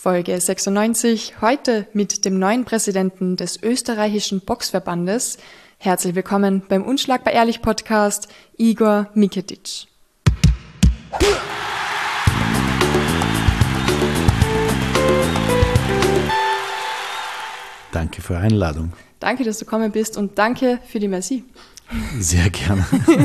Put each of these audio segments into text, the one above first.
Folge 96, heute mit dem neuen Präsidenten des österreichischen Boxverbandes. Herzlich willkommen beim Unschlagbar Ehrlich Podcast, Igor Miketic. Danke für die Einladung. Danke, dass du gekommen bist und danke für die Merci. Sehr gerne.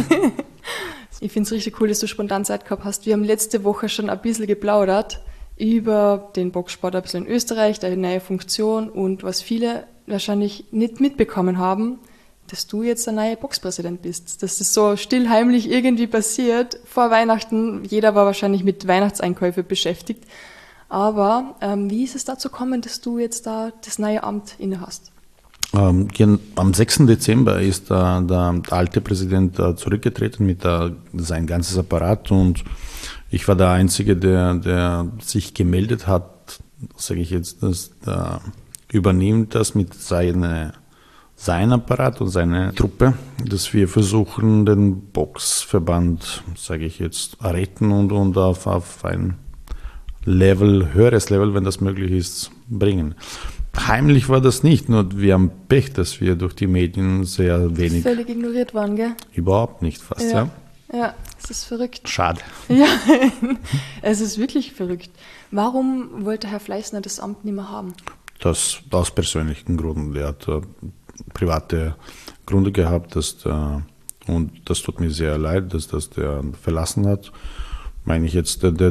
Ich finde es richtig cool, dass du spontan Zeit gehabt hast. Wir haben letzte Woche schon ein bisschen geplaudert über den Boxsport ein bisschen in Österreich, deine neue Funktion und was viele wahrscheinlich nicht mitbekommen haben, dass du jetzt der neue Boxpräsident bist. Dass das so still heimlich irgendwie passiert vor Weihnachten. Jeder war wahrscheinlich mit Weihnachtseinkäufe beschäftigt. Aber wie ist es dazu gekommen, dass du jetzt da das neue Amt innehast? Am 6. Dezember ist der alte Präsident zurückgetreten mit sein ganzes Apparat und ich war der Einzige, der sich gemeldet hat, sage ich jetzt, dass übernimmt das mit seinem Apparat und seiner Truppe, dass wir versuchen, den Boxverband, sage ich jetzt, retten und auf ein höheres Level, wenn das möglich ist, bringen. Heimlich war das nicht, nur wir haben Pech, dass wir durch die Medien sehr wenig... Völlig ignoriert waren, gell? Überhaupt nicht fast, ja. Ja, es ist verrückt. Schade. Ja, es ist wirklich verrückt. Warum wollte Herr Fleißner das Amt nicht mehr haben? Das aus persönlichen Gründen. Er hat private Gründe gehabt, und das tut mir sehr leid, dass das der verlassen hat. Meine ich jetzt, der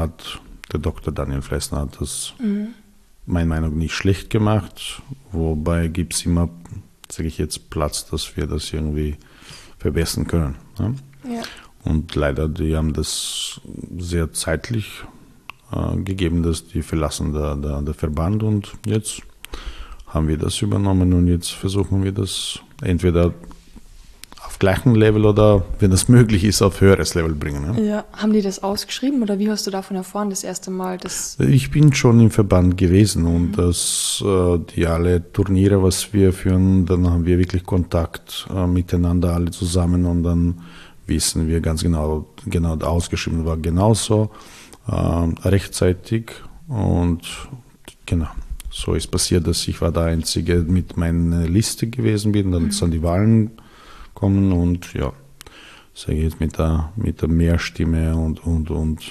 Dr. Daniel Fleißner hat das meiner Meinung nach nicht schlecht gemacht, wobei gibt es immer, sage ich jetzt, Platz, dass wir das irgendwie verbessern können. Ne? Ja. Und leider, die haben das sehr zeitlich gegeben, dass die verlassen der Verband und jetzt haben wir das übernommen und jetzt versuchen wir das entweder auf gleichem Level oder, wenn das möglich ist, auf höheres Level bringen. Ne? Ja, haben die das ausgeschrieben oder wie hast du davon erfahren, das erste Mal? Ich bin schon im Verband gewesen und die alle Turniere, was wir führen, dann haben wir wirklich Kontakt miteinander alle zusammen und dann wissen wir ganz genau ausgeschrieben war genauso rechtzeitig und genau. So ist passiert, dass ich war der Einzige mit meiner Liste gewesen bin, dann sind die Wahlen kommen und ja, sage ich jetzt mit der Mehrstimme und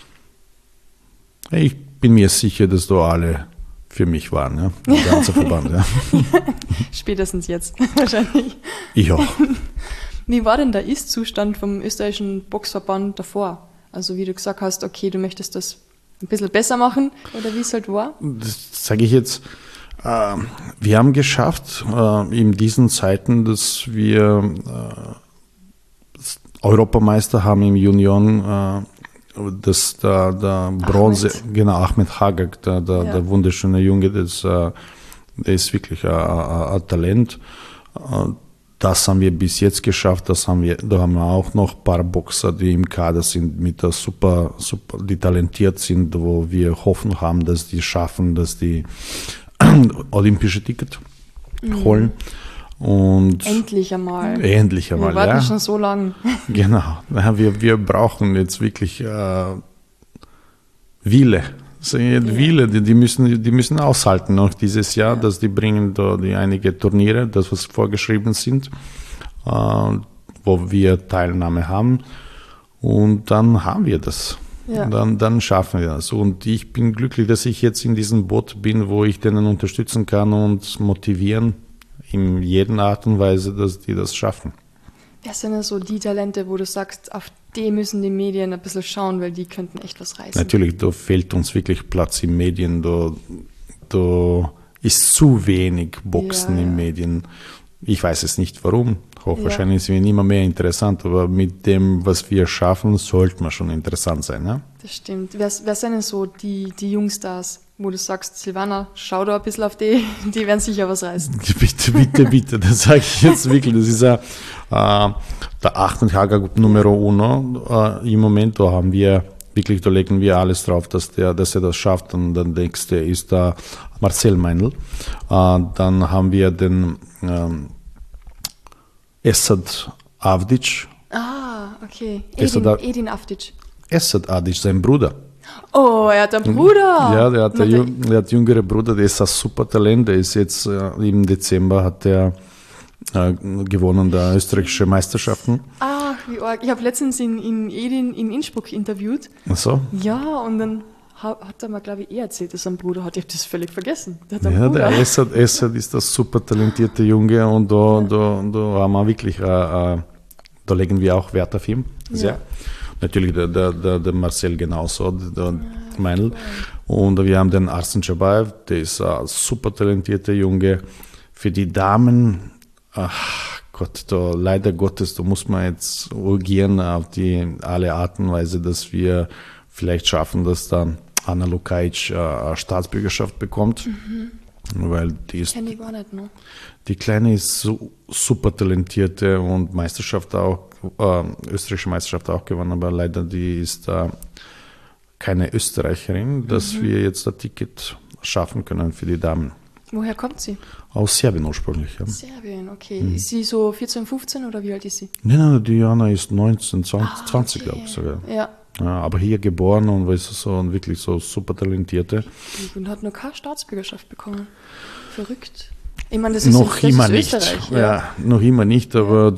ich bin mir sicher, dass da alle für mich waren, ja, der ganze Verband. Ja. Spätestens jetzt wahrscheinlich. Ich auch. Wie war denn der Ist-Zustand vom österreichischen Boxverband davor? Also wie du gesagt hast, okay, du möchtest das ein bisschen besser machen oder wie es halt war? Das sage ich jetzt. Wir haben geschafft in diesen Zeiten, dass wir Europameister haben im Junioren, dass der Bronze, Ahmed Hagag, der wunderschöne Junge, der ist wirklich ein Talent. Das haben wir bis jetzt geschafft. Da haben wir auch noch ein paar Boxer, die im Kader sind, mit der super, die talentiert sind, wo wir hoffen haben, dass die schaffen, dass die olympische Ticket holen. Und Endlich einmal. Wir warten schon so lange. Genau. Wir brauchen jetzt wirklich Wille. Wille, die müssen aushalten noch dieses Jahr, dass die bringen da einige Turniere, das was vorgeschrieben sind, wo wir Teilnahme haben und dann haben wir das. Ja. Dann schaffen wir das. Und ich bin glücklich, dass ich jetzt in diesem Boot bin, wo ich denen unterstützen kann und motivieren in jeder Art und Weise, dass die das schaffen. Wer sind denn so die Talente, wo du sagst, auf die müssen die Medien ein bisschen schauen, weil die könnten echt was reißen? Natürlich, da fehlt uns wirklich Platz in Medien, da ist zu wenig Boxen in Medien. Ich weiß es nicht warum. Hochwahrscheinlich sind wir immer mehr interessant, aber mit dem, was wir schaffen, sollte man schon interessant sein. Ja? Das stimmt. Wer sind denn so die Jungstars, wo du sagst, Silvana, schau da ein bisschen auf die werden sicher was reißen? Bitte, das sage ich jetzt wirklich. Das ist der Ahmed Hagag Numero Uno im Moment. Da haben wir wirklich, da legen wir alles drauf, dass er das schafft. Und der nächste ist der Marcel Meinl. Dann haben wir den Esad Avdic. Ah, okay. Edin Avdic. Esad Avdic, sein Bruder. Oh, er hat einen Bruder. Ja, der hat einen jüngere Bruder, der ist ein super Talent. Der ist jetzt im Dezember hat der gewonnen, der österreichische Meisterschaften. Ach, wie arg. Ich habe letztens in Edin in Innsbruck interviewt. Ach so? Ja, und dann hat er mir, glaube ich, erzählt, dass er einen Bruder hat. Ich habe das völlig vergessen. Der Essert ist das super talentierte Junge und da haben wir wirklich, da legen wir auch Wert auf ihn. Sehr. Ja. Natürlich der Marcel genauso, der Meinl. Und wir haben den Arsen Chabaev, der ist ein super talentierter Junge. Für die Damen, ach Gott, leider Gottes, da muss man jetzt urgieren auf alle Arten und Weise, dass wir vielleicht schaffen, dass dann Anna Lukajic Staatsbürgerschaft bekommt. Weil die ist, kenn ich gar nicht, ne? Die Kleine ist so super talentierte und Meisterschaft auch, österreichische Meisterschaft auch gewonnen, aber leider die ist keine Österreicherin, dass wir jetzt ein Ticket schaffen können für die Damen. Woher kommt sie? Aus Serbien ursprünglich. Ja. Serbien, okay. Ist sie so 14, 15 oder wie alt ist sie? Nein, Diana ist 19, 20 glaube ich sogar. Ja. Ja, aber hier geboren und ist so wirklich so super talentierte. Und hat noch keine Staatsbürgerschaft bekommen. Verrückt. Ich meine, das ist noch immer nicht. Österreich. Ja, noch immer nicht, aber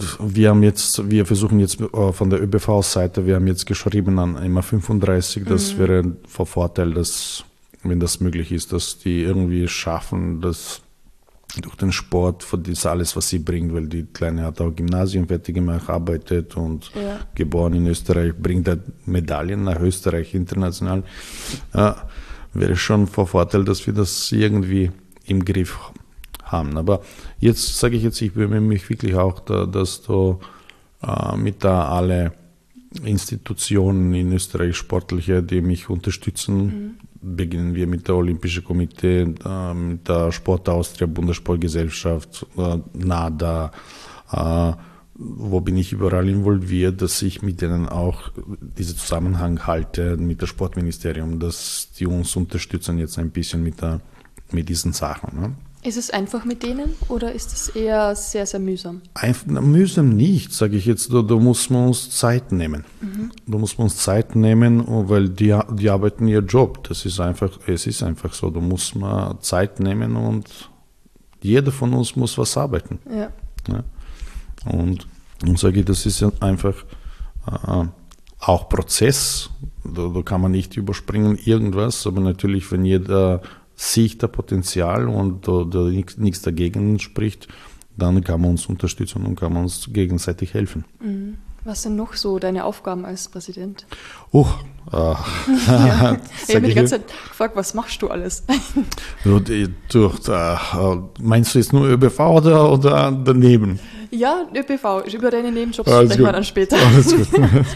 wir versuchen jetzt von der ÖBV-Seite, wir haben jetzt geschrieben an immer 35, das wäre von Vorteil, dass, wenn das möglich ist, dass die irgendwie schaffen, dass durch den Sport, für das alles, was sie bringt, weil die Kleine hat auch Gymnasium fertig gemacht, arbeitet und geboren in Österreich, bringt da Medaillen nach Österreich international. Ja, wäre schon von Vorteil, dass wir das irgendwie im Griff haben. Aber jetzt sage ich bemühe mich wirklich auch, dass du mit alle Institutionen in Österreich sportliche, die mich unterstützen. Beginnen wir mit der Olympischen Komitee, mit der Sport Austria, Bundessportgesellschaft, NADA, wo bin ich überall involviert, dass ich mit denen auch diesen Zusammenhang halte mit dem Sportministerium, dass die uns unterstützen jetzt ein bisschen mit diesen Sachen. Ne? Ist es einfach mit denen oder ist es eher sehr, sehr mühsam? Mühsam nicht, sage ich jetzt. Da muss man uns Zeit nehmen. Da muss man uns Zeit nehmen, weil die arbeiten ihr Job. Es ist einfach so. Da muss man Zeit nehmen und jeder von uns muss was arbeiten. Ja. Ja? Und sage ich, das ist einfach auch Prozess. Da kann man nicht überspringen irgendwas, aber natürlich, wenn jeder sieht das Potenzial und nichts dagegen spricht, dann kann man uns unterstützen und kann man uns gegenseitig helfen. Was sind noch so deine Aufgaben als Präsident? Ich habe mich die ganze Zeit gefragt, was machst du alles? Meinst du jetzt nur ÖBV oder daneben? Ja, ÖBV. Über deine Nebenjobs sprechen wir dann später. Alles gut.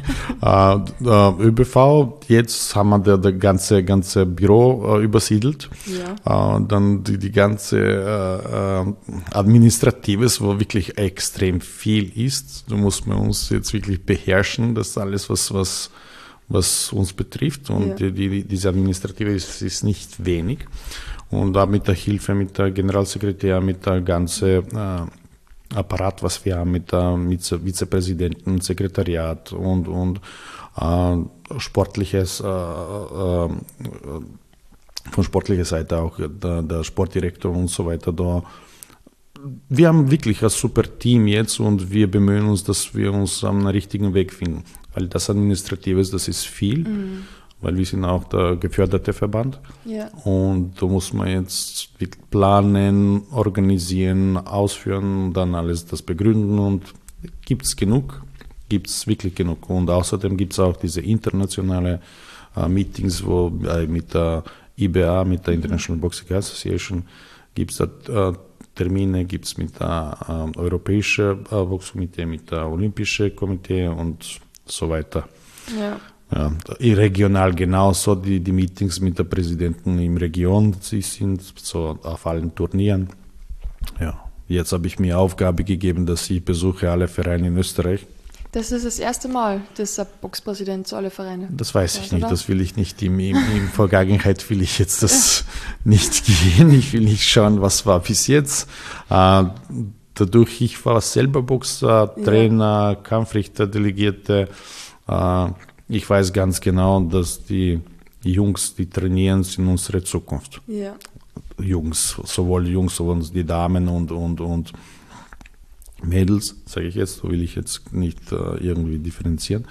ÖBV, jetzt haben wir das ganze Büro übersiedelt. Ja. Dann die ganze Administratives, wo wirklich extrem viel ist. Da muss man uns jetzt wirklich beherrschen, das alles, was uns betrifft. Und diese Administrative ist nicht wenig. Und da mit der Hilfe, mit der Generalsekretär, mit der ganzen Apparat, was wir haben mit Vizepräsidenten, Sekretariat und Sportliches, von sportlicher Seite auch der Sportdirektor und so weiter. Wir haben wirklich ein super Team jetzt und wir bemühen uns, dass wir uns am richtigen Weg finden. Weil das Administratives, das ist viel, weil wir sind auch der geförderte Verband. Ja. Und da muss man jetzt planen, organisieren, ausführen, dann alles das begründen und gibt es wirklich genug. Und außerdem gibt es auch diese internationale Meetings, wo mit der IBA, mit der International Boxing Association, gibt es Termine, gibt es mit der Europäischen Boxkomitee, mit der Olympischen Komitee und so weiter. Ja. Ja, regional genauso, die Meetings mit der Präsidenten im Region, sie sind so auf allen Turnieren. Ja, jetzt habe ich mir Aufgabe gegeben, dass ich besuche alle Vereine in Österreich. Das ist das erste Mal, dass der Boxpräsident zu alle Vereine. Das weiß ich nicht, oder? Das will ich nicht. In Vergangenheit will ich jetzt das nicht gehen. Ich will nicht schauen, was war bis jetzt. Dadurch, ich war selber Boxer, Trainer, Kampfrichter, Delegierte. Ich weiß ganz genau, dass die Jungs, die trainieren, sind unsere Zukunft. Ja. Sowohl Jungs, als die Damen und Mädels, sage ich jetzt, so will ich jetzt nicht irgendwie differenzieren.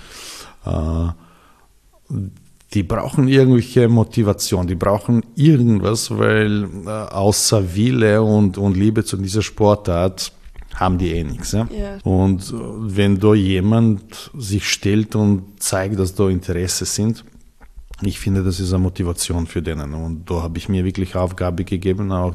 Die brauchen irgendwelche Motivation, die brauchen irgendwas, weil außer Wille und Liebe zu dieser Sportart haben die eh nichts. Ja? Ja. Und wenn da jemand sich stellt und zeigt, dass da Interesse sind, ich finde, das ist eine Motivation für denen. Und da habe ich mir wirklich Aufgabe gegeben, auch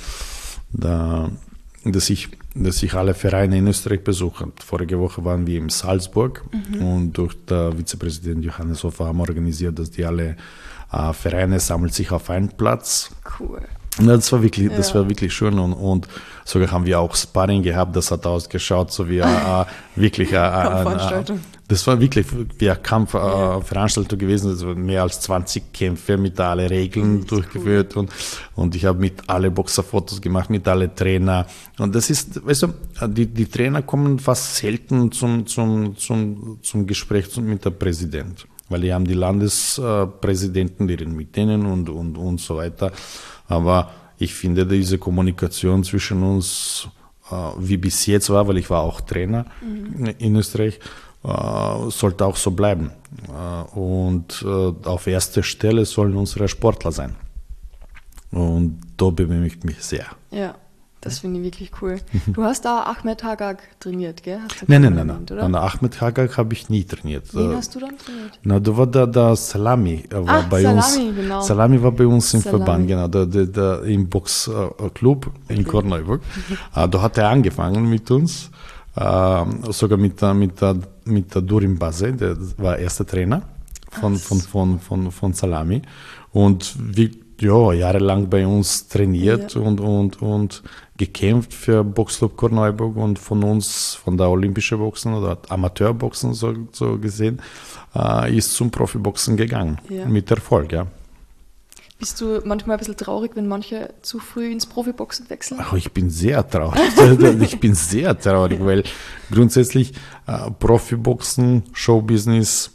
dass ich alle Vereine in Österreich besuche. Vorige Woche waren wir in Salzburg und durch den Vizepräsident Johannes Hofer haben wir organisiert, dass die alle Vereine sammeln sich auf einen Platz. Cool. Das war wirklich schön und sogar haben wir auch Sparring gehabt, das hat ausgeschaut, so wie wirklich Kampfveranstaltung. Das war wirklich wie eine Kampfveranstaltung gewesen, das waren mehr als 20 Kämpfe mit allen Regeln durchgeführt und ich habe mit alle Boxerfotos gemacht, mit alle Trainer und das ist, weißt du, die Trainer kommen fast selten zum Gespräch mit der Präsident, weil die haben die Landespräsidenten, die reden mit denen und so weiter. Aber ich finde, diese Kommunikation zwischen uns, wie bis jetzt war, weil ich war auch Trainer in Österreich, sollte auch so bleiben. Und auf erster Stelle sollen unsere Sportler sein. Und da bemühe ich mich sehr. Ja, das finde ich wirklich cool. Du hast da Ahmed Hagag trainiert, gell? Nein. Ahmed Hagag habe ich nie trainiert. Wen hast du dann trainiert? Na, da war der Salami. War bei Salami, uns. Genau. Salami war bei uns im Verband, genau, der im Boxclub in Korneuburg. Da hat er angefangen mit uns, sogar mit der Durim Base, der war erster Trainer von Salami. Und jahrelang bei uns trainiert und gekämpft für Boxclub Korneuburg und von uns, von der Olympischen Boxen oder Amateurboxen so gesehen, ist zum Profiboxen gegangen. Ja. Mit Erfolg, ja. Bist du manchmal ein bisschen traurig, wenn manche zu früh ins Profiboxen wechseln? Ach, ich bin sehr traurig. Weil grundsätzlich Profiboxen, Showbusiness,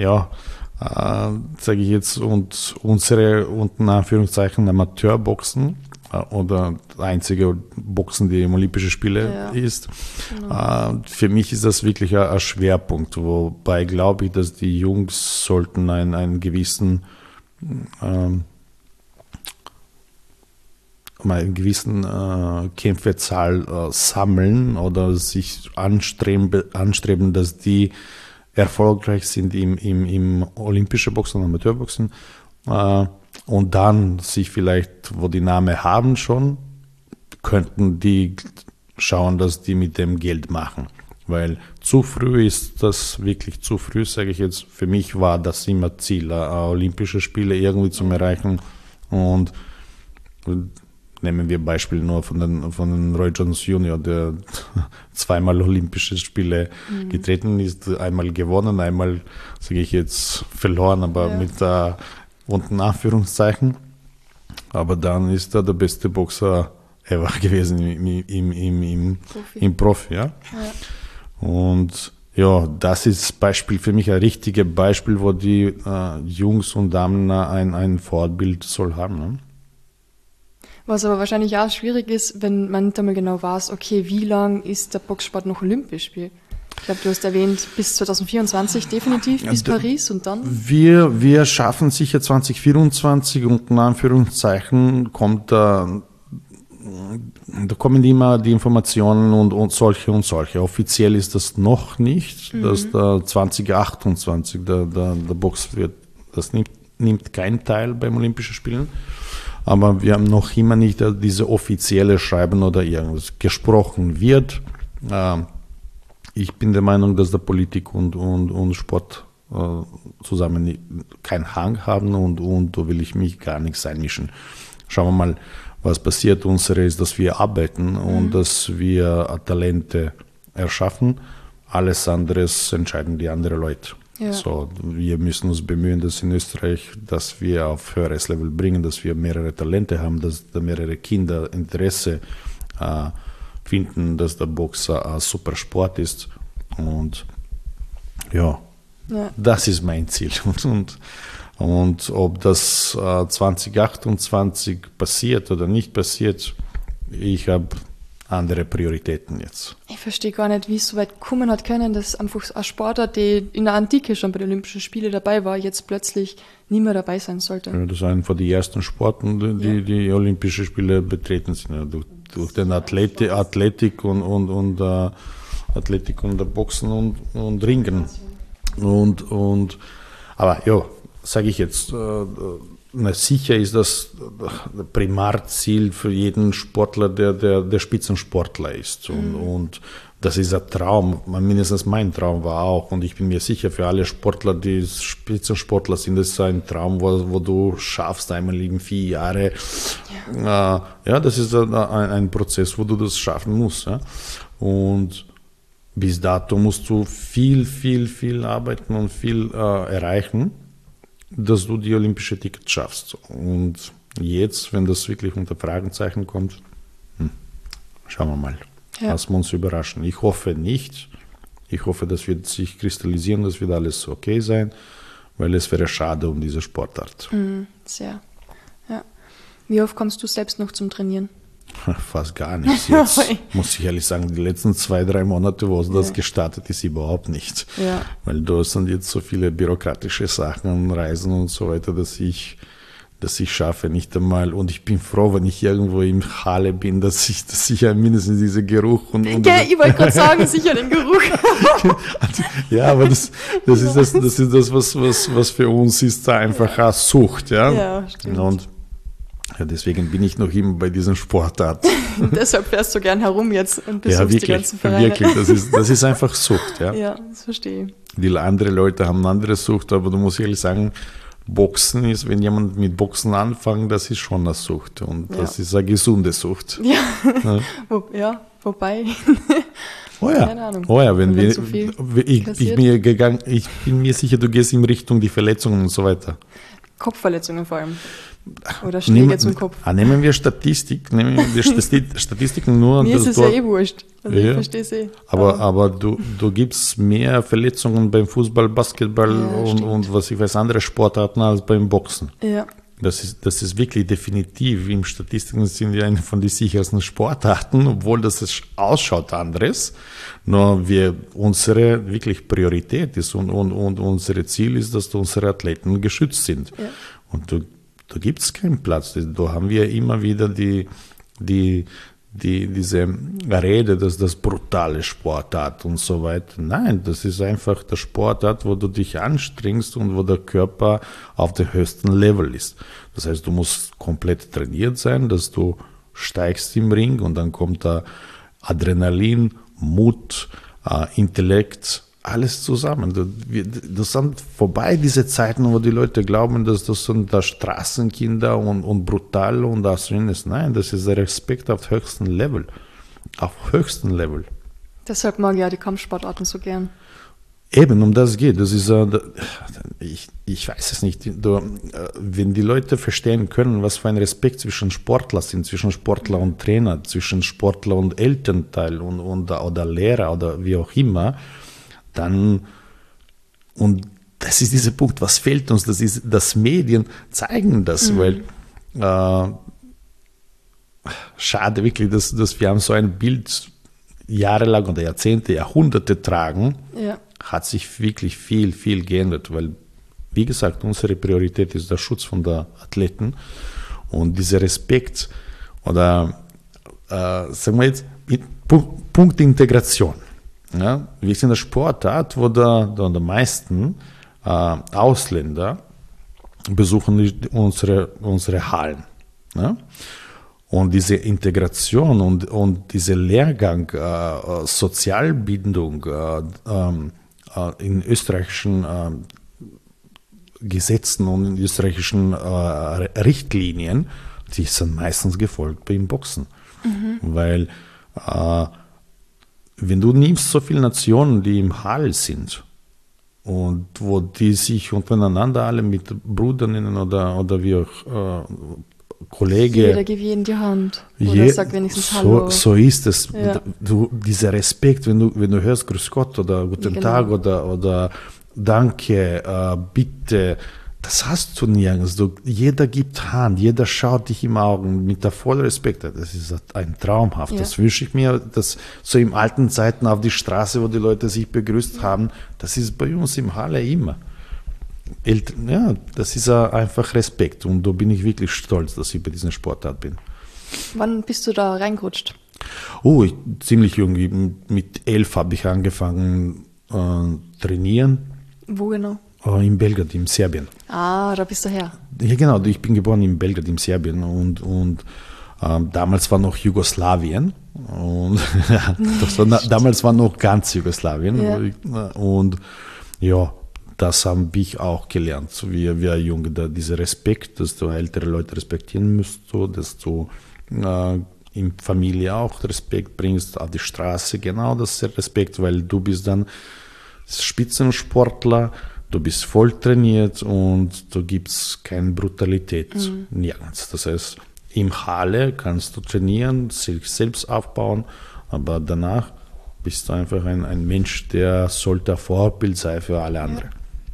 sage ich jetzt, und unsere, unten Anführungszeichen, Amateurboxen oder einzige Boxen, die im Olympischen Spiele ist. Genau. Für mich ist das wirklich ein Schwerpunkt, wobei glaube ich, dass die Jungs sollten einen gewissen Kämpferzahl sammeln oder sich anstreben, dass die erfolgreich sind im Olympischen Boxen und Amateurboxen und dann sich vielleicht, wo die Namen haben schon, könnten die schauen, dass die mit dem Geld machen. Weil zu früh ist das wirklich zu früh, sage ich jetzt. Für mich war das immer Ziel, Olympische Spiele irgendwie zu erreichen. Und nehmen wir Beispiel nur von den Roy Jones Jr., der zweimal Olympische Spiele getreten ist, einmal gewonnen, einmal, sage ich jetzt, verloren, aber mit unten Anführungszeichen. Aber dann ist er der beste Boxer ever gewesen im Profi. Ja? Und das ist Beispiel für mich ein richtiges Beispiel, wo die Jungs und Damen ein Vorbild soll haben. Ne? Was aber wahrscheinlich auch schwierig ist, wenn man nicht einmal genau weiß, okay, wie lang ist der Boxsport noch olympisch? Ich glaube, du hast erwähnt, bis 2024 definitiv, bis Paris und dann? Wir schaffen sicher 2024 und in Anführungszeichen da kommen immer die Informationen und solche und solche. Offiziell ist das noch nicht, dass der 2028 der Box wird. Das nimmt keinen Teil beim Olympischen Spielen. Aber wir haben noch immer nicht diese offizielle Schreiben oder irgendwas. Gesprochen wird. Ich bin der Meinung, dass der Politik und Sport zusammen keinen Hang haben und da will ich mich gar nichts einmischen. Schauen wir mal, was passiert. Unsere ist, dass wir arbeiten und dass wir Talente erschaffen. Alles andere entscheiden die anderen Leute. Ja. So, wir müssen uns bemühen, dass in Österreich, dass wir auf höheres Level bringen, dass wir mehrere Talente haben, dass da mehrere Kinder Interesse finden, dass der Boxer ein super Sport ist. Und das ist mein Ziel. Und Und ob das 2028 passiert oder nicht passiert, ich habe andere Prioritäten jetzt. Ich verstehe gar nicht, wie es so weit kommen hat können, dass einfach ein Sportler, der in der Antike schon bei den Olympischen Spielen dabei war, jetzt plötzlich nie mehr dabei sein sollte. Ja, das ist einer von den ersten Sporten, die Olympische Spiele betreten sind. Ja, durch den Athletik und Boxen und Ringen. Aber ja, sage ich jetzt, sicher ist das Primarziel für jeden Sportler, der Spitzensportler ist. Und das ist ein Traum, mindestens mein Traum war auch. Und ich bin mir sicher, für alle Sportler, die Spitzensportler sind, das ist ein Traum, wo du schaffst, einmal in 4 Jahre. Ja, das ist ein Prozess, wo du das schaffen musst. Ja? Und bis dato musst du viel arbeiten und viel erreichen, dass du die olympische Ticket schaffst. Und jetzt, wenn das wirklich unter Fragezeichen kommt, schauen wir mal. Lassen wir uns überraschen. Ich hoffe nicht. Ich hoffe, das wird sich kristallisieren, das wird alles okay sein, weil es wäre schade um diese Sportart. Sehr. Ja. Wie oft kommst du selbst noch zum Trainieren? Fast gar nichts jetzt. Muss ich ehrlich sagen, die letzten 2-3 Monate, wo das gestartet ist, überhaupt nicht. Ja. Weil da sind jetzt so viele bürokratische Sachen, Reisen und so weiter, dass ich schaffe nicht einmal. Und ich bin froh, wenn ich irgendwo im Halle bin, dass ich ja mindestens diesen Geruch und ich wollte gerade sagen, sicher den Geruch. Ja, aber das ist das, was für uns ist, da einfach eine Sucht. Ja, stimmt. Und deswegen bin ich noch immer bei diesem Sportart. Deshalb fährst du gern herum jetzt und besuchst die ganzen Vereine. Wirklich, das ist einfach Sucht. Ja, das verstehe ich. Die andere Leute haben eine andere Sucht, aber du musst ehrlich sagen, Boxen ist, wenn jemand mit Boxen anfängt, das ist schon eine Sucht und das ist eine gesunde Sucht. Ja, wobei. Keine Ahnung. Wenn wir, so ich bin mir sicher, du gehst in Richtung die Verletzungen und so weiter. Kopfverletzungen vor allem. Oder Schläge zum Kopf. Nehmen wir Statistiken nur. Mir ist es ja wurscht. Also ich verstehe es eh. Aber du gibst mehr Verletzungen beim Fußball, Basketball und was ich weiß, andere Sportarten als beim Boxen. Ja. Das ist wirklich definitiv. Im Statistiken sind wir eine von den sichersten Sportarten, obwohl das ausschaut anderes. Nur unsere wirklich Priorität ist und unser Ziel ist, dass unsere Athleten geschützt sind. Ja. Und da gibt es keinen Platz. Da haben wir immer wieder diese Rede, dass das brutale Sportart und so weiter. Nein, das ist einfach der Sportart, wo du dich anstrengst und wo der Körper auf dem höchsten Level ist. Das heißt, du musst komplett trainiert sein, dass du steigst im Ring und dann kommt da Adrenalin, Mut, Intellekt, alles zusammen. Das sind vorbei diese Zeiten, wo die Leute glauben, dass das sind da Straßenkinder und brutal und das ist. Nein, das ist der Respekt auf höchstem Level. Auf höchstem Level. Deshalb mag ich ja die Kampfsportarten so gern. Eben, um das geht. Das ist, ich weiß es nicht. Wenn die Leute verstehen können, was für ein Respekt zwischen Sportlern sind, zwischen Sportler und Trainer, zwischen Sportler und Elternteil oder Lehrer oder wie auch immer, dann, und das ist dieser Punkt, was fehlt uns, dass Medien zeigen das, weil schade wirklich, dass wir haben so ein Bild jahrelang oder Jahrzehnte, Jahrhunderte tragen, hat sich wirklich viel geändert, weil, wie gesagt, unsere Priorität ist der Schutz von der Athleten und dieser Respekt oder sagen wir jetzt, Punkt Integration. Ja, wir sind eine Sportart, wo die meisten Ausländer besuchen unsere Hallen. Ja? Und diese Integration und dieser Lehrgang, Sozialbildung in österreichischen Gesetzen und in österreichischen Richtlinien, die sind meistens gefolgt beim Boxen. Weil wenn du nimmst so viele Nationen, die im Hall sind und wo die sich untereinander alle mit Brüdern oder wie auch Kollege. Jeder gibt jedem die Hand oder sagt wenigstens Hallo. So ist es. Ja. Dieser Respekt, wenn du hörst Grüß Gott oder Guten Tag oder Danke, bitte, Das hast du nirgends. Jeder gibt Hand, jeder schaut dich im Augen mit der vollen Respekt. Das ist ein traumhaft. Ja. Das wünsche ich mir, dass so in alten Zeiten auf die Straße, wo die Leute sich begrüßt haben, das ist bei uns im Halle immer. Ja, das ist einfach Respekt und da bin ich wirklich stolz, dass ich bei dieser Sportart bin. Wann bist du da reingerutscht? Ziemlich jung. Mit 11 habe ich angefangen trainieren. Wo genau? In Belgrad, in Serbien. Ah, da bist du her. Ja, genau. Ich bin geboren in Belgrad, in Serbien. Und damals war noch Jugoslawien. Und damals war noch ganz Jugoslawien. Ja. Und ja, das habe ich auch gelernt. So wie Junge, dieser Respekt, dass du ältere Leute respektieren musst, dass du in Familie auch Respekt bringst, auf die Straße, genau das ist Respekt, weil du bist dann Spitzensportler. Du bist voll trainiert und da gibt es keine Brutalität, nirgends. Das heißt, im Halle kannst du trainieren, sich selbst aufbauen, aber danach bist du einfach ein Mensch, der sollte ein Vorbild sein für alle anderen.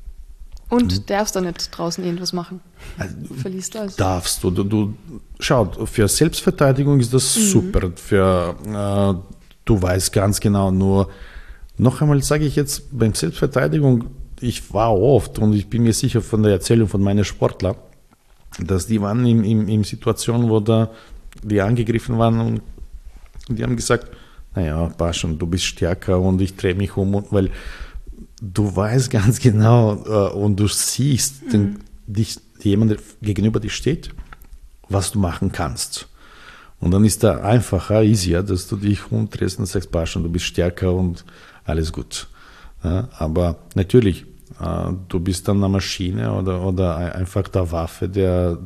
Und darfst du nicht draußen irgendwas machen? Du verlierst alles. Darfst du. Schau, für Selbstverteidigung ist das super. Du weißt ganz genau, nur noch einmal sage ich jetzt, beim Selbstverteidigung, ich war oft und ich bin mir sicher von der Erzählung von meinen Sportlern, dass die waren in Situationen, wo die angegriffen waren und die haben gesagt, naja, passt schon, du bist stärker und ich drehe mich um, weil du weißt ganz genau und du siehst, jemand gegenüber dir steht, was du machen kannst. Und dann ist da einfacher, easier, dass du dich umdrehst und sagst, passt schon, du bist stärker und alles gut. Ja, aber natürlich, du bist dann eine Maschine oder einfach der Waffe, der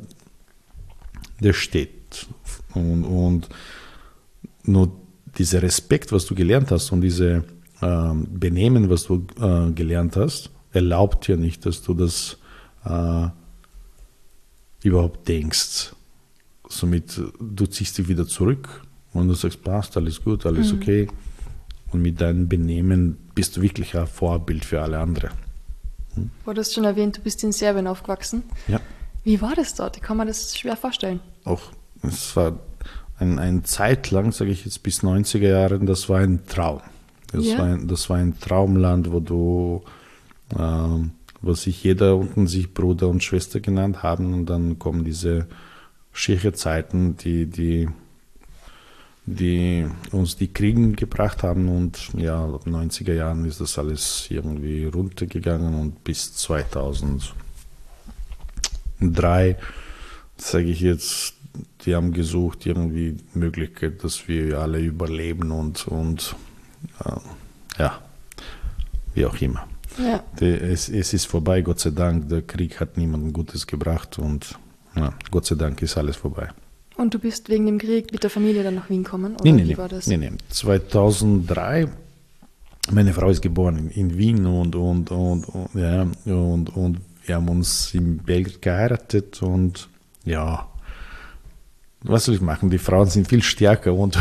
steht. Und nur dieser Respekt, was du gelernt hast und diese Benehmen, was du gelernt hast, erlaubt dir nicht, dass du das überhaupt denkst. Somit, du ziehst dich wieder zurück und du sagst, passt, alles gut, alles okay. Und mit deinem Benehmen bist du wirklich ein Vorbild für alle anderen. Du hast schon erwähnt, du bist in Serbien aufgewachsen. Ja. Wie war das dort? Ich kann mir das schwer vorstellen. Es war eine Zeit lang, sage ich jetzt bis 90er Jahren, das war ein Traum. Das war ein Traumland, wo sich jeder unten sich Bruder und Schwester genannt haben und dann kommen diese schiefe Zeiten, die uns die Kriege gebracht haben und ja, ab 90er Jahren ist das alles irgendwie runtergegangen und bis 2003, sage ich jetzt, die haben gesucht irgendwie die Möglichkeit, dass wir alle überleben und ja, wie auch immer. Ja. Es ist vorbei, Gott sei Dank, der Krieg hat niemandem Gutes gebracht und ja, Gott sei Dank ist alles vorbei. Und du bist wegen dem Krieg mit der Familie dann nach Wien gekommen? Oder wie war das? Nee. 2003, meine Frau ist geboren in Wien und wir haben uns in Belgrad geheiratet und ja, was soll ich machen? Die Frauen sind viel stärker und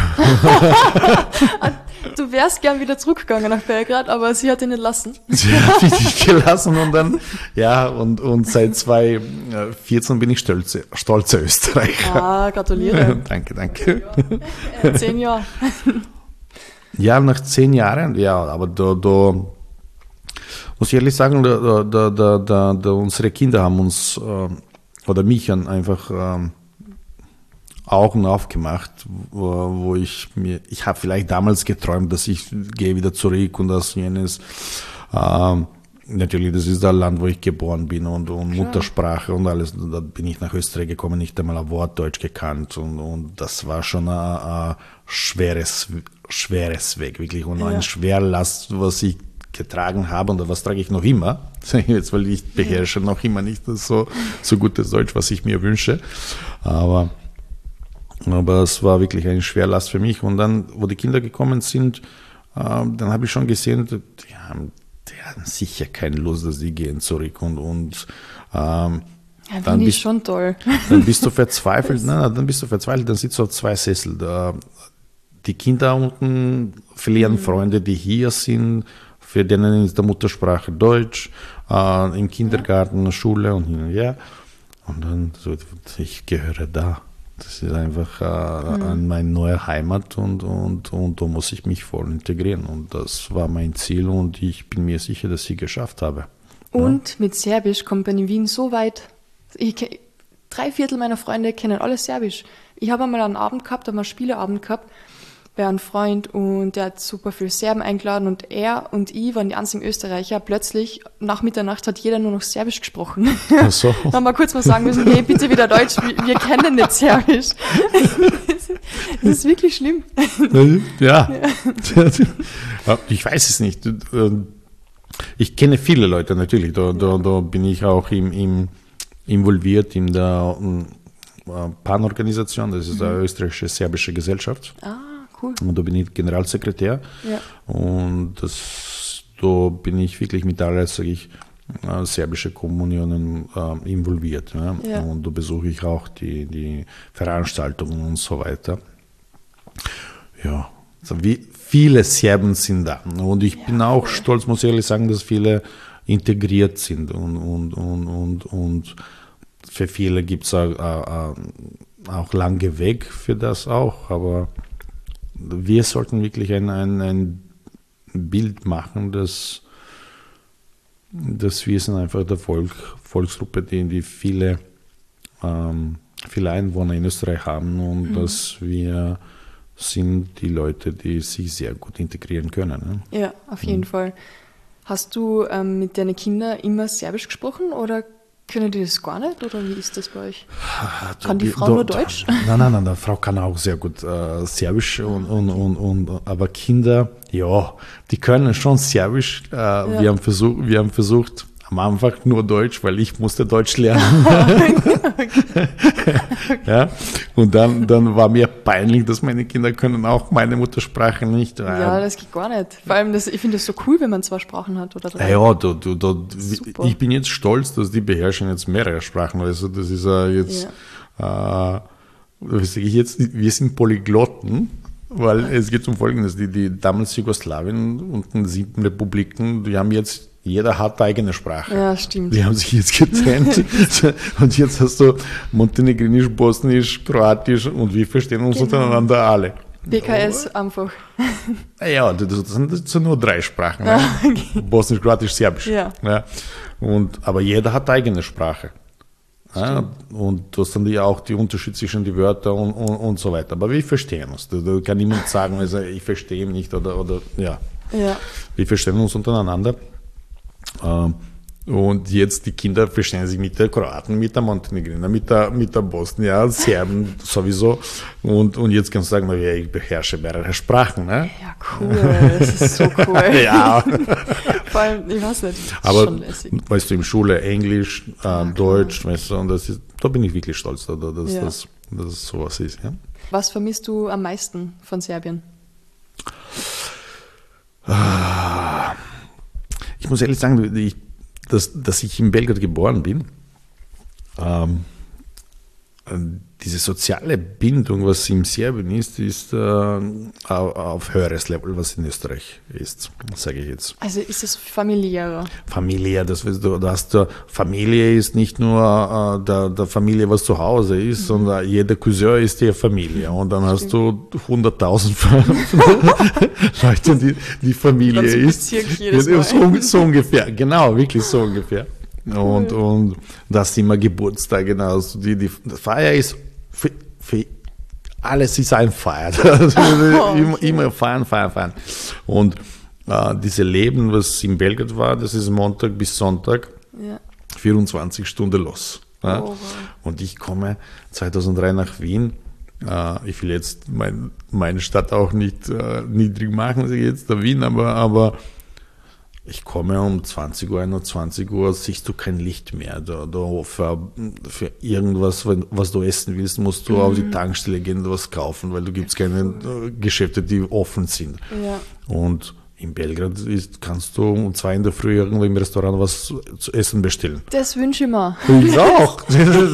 du wärst gern wieder zurückgegangen nach Belgrad, aber sie hat dich nicht lassen. Sie hat mich nicht gelassen und dann, ja, und seit 2014 bin ich stolzer Österreicher. Ah, gratuliere. Danke. 10 Jahre. Ja, nach 10 Jahren, ja, aber da muss ich ehrlich sagen, unsere Kinder haben uns, oder mich einfach Augen aufgemacht, wo ich habe vielleicht damals geträumt, dass ich gehe wieder zurück und das jenes. Natürlich, das ist das Land, wo ich geboren bin und Muttersprache und alles. Da bin ich nach Österreich gekommen, nicht einmal ein Wort Deutsch gekannt und das war schon ein schweres Weg, wirklich. Und ein Schwerlast, was ich getragen habe und was trage ich noch immer. Jetzt, weil ich beherrsche noch immer nicht so gutes Deutsch, was ich mir wünsche. Aber es war wirklich eine Schwerlast für mich. Und dann, wo die Kinder gekommen sind, dann habe ich schon gesehen, die haben sicher keine Lust, dass die gehen zurück. Und dann ist schon toll. Dann bist du verzweifelt. Dann sitzt du auf 2 Sessel. Die Kinder unten verlieren Freunde, die hier sind, für denen ist der Muttersprache Deutsch. im Kindergarten, Schule und hin und her. Und dann so, ich gehöre da. Das ist einfach meine neue Heimat und da muss ich mich voll integrieren. Und das war mein Ziel und ich bin mir sicher, dass ich es geschafft habe. Und mit Serbisch kommt man in Wien so weit. 3/4 meiner Freunde kennen alles Serbisch. Ich habe einmal einen Abend gehabt, einen Spieleabend gehabt, bei einem Freund und der hat super viele Serben eingeladen und er und ich waren die einzigen Österreicher. Plötzlich, nach Mitternacht, hat jeder nur noch Serbisch gesprochen. Ach so. Dann haben wir kurz mal sagen müssen, hey, bitte wieder Deutsch, wir kennen nicht Serbisch. Das ist wirklich schlimm. Ja. Ich weiß es nicht. Ich kenne viele Leute natürlich, da bin ich auch involviert in der PAN-Organisation, das ist die österreichische serbische Gesellschaft. Ah, cool. Und da bin ich Generalsekretär. Ja. Und da bin ich wirklich mit aller, sage ich, serbische Kommunionen involviert. Ja? Ja. Und da besuche ich auch die Veranstaltungen und so weiter. Ja, also wie viele Serben sind da. Und ich bin auch stolz, muss ich ehrlich sagen, dass viele integriert sind. Und für viele gibt es auch lange Weg für das auch. Aber wir sollten wirklich ein Bild machen, dass wir sind einfach der Volksgruppe, die viele Einwohner in Österreich haben und dass wir sind die Leute, die sich sehr gut integrieren können. Ne? Ja, auf jeden Fall. Hast du mit deinen Kindern immer Serbisch gesprochen oder können die das gar nicht? Oder wie ist das bei euch? Kann die Frau nur Deutsch? Nein, die Frau kann auch sehr gut Serbisch, aber Kinder, ja, die können schon Serbisch. Wir haben versucht, am Anfang nur Deutsch, weil ich musste Deutsch lernen. Ja, und dann war mir peinlich, dass meine Kinder können auch meine Muttersprache nicht. Ja, das geht gar nicht. Vor allem, ich finde das so cool, wenn man 2 Sprachen hat oder 3. Ja, ich bin jetzt stolz, dass die beherrschen jetzt mehrere Sprachen. Also das ist jetzt, was sage ich jetzt, wir sind Polyglotten. Weil es geht um Folgendes, die damals Jugoslawien und die 7 Republiken, die haben jetzt, jeder hat eigene Sprache. Ja, stimmt. Die haben sich jetzt getrennt und jetzt hast du Montenegrinisch, Bosnisch, Kroatisch und wir verstehen uns untereinander alle. BKS einfach. Ja, das sind nur 3 Sprachen. Ne? Okay. Bosnisch, Kroatisch, Serbisch. Ja. Ja. Aber jeder hat eigene Sprache. Ja, und du hast dann auch die Unterschied zwischen den Wörtern und so weiter. Aber wir verstehen uns. Da kann niemand sagen, also ich verstehe ihn nicht oder ja. Wir verstehen uns untereinander. Und jetzt die Kinder verstehen sich mit der Kroaten, mit der Montenegriner, mit der Bosnier, Serben sowieso. Und jetzt kannst du sagen, ja, ich beherrsche mehrere Sprachen. Ne? Ja, cool. Das ist so cool. Ja. Vor allem, ich weiß nicht, das aber ist schon lässig. Weißt du, in Schule Englisch, Deutsch, weißt du, und da bin ich wirklich stolz, dass das sowas ist. Ja? Was vermisst du am meisten von Serbien? Ich muss ehrlich sagen, dass ich in Belgrad geboren bin, diese soziale Bindung, was in Serbien ist auf höheres Level, was in Österreich ist, sage ich jetzt. Also ist es familiärer? Familiär, Familie ist nicht nur der Familie, was zu Hause ist, sondern jeder Cousin ist die Familie. Und dann hast du 100.000 Leute, die Familie ist. So ungefähr, genau, wirklich so ungefähr. Und das immer Geburtstag, genau. Also die Feier ist für alles ist ein Feier. Immer feiern. Und diese Leben, was in Belgrad war, das ist Montag bis Sonntag, 24 Stunden los. Ja? Wow. Und ich komme 2003 nach Wien. Ich will jetzt meine Stadt auch nicht niedrig machen, jetzt der Wien, aber ich komme um 20 Uhr, 21 Uhr, siehst du kein Licht mehr. Für irgendwas, was du essen willst, musst du auf die Tankstelle gehen und was kaufen, weil du gibt's keine Geschäfte, die offen sind. Ja. Und in Belgrad kannst du um 2 in der Früh irgendwo im Restaurant was zu essen bestellen. Das wünsche ich mir. Ich auch.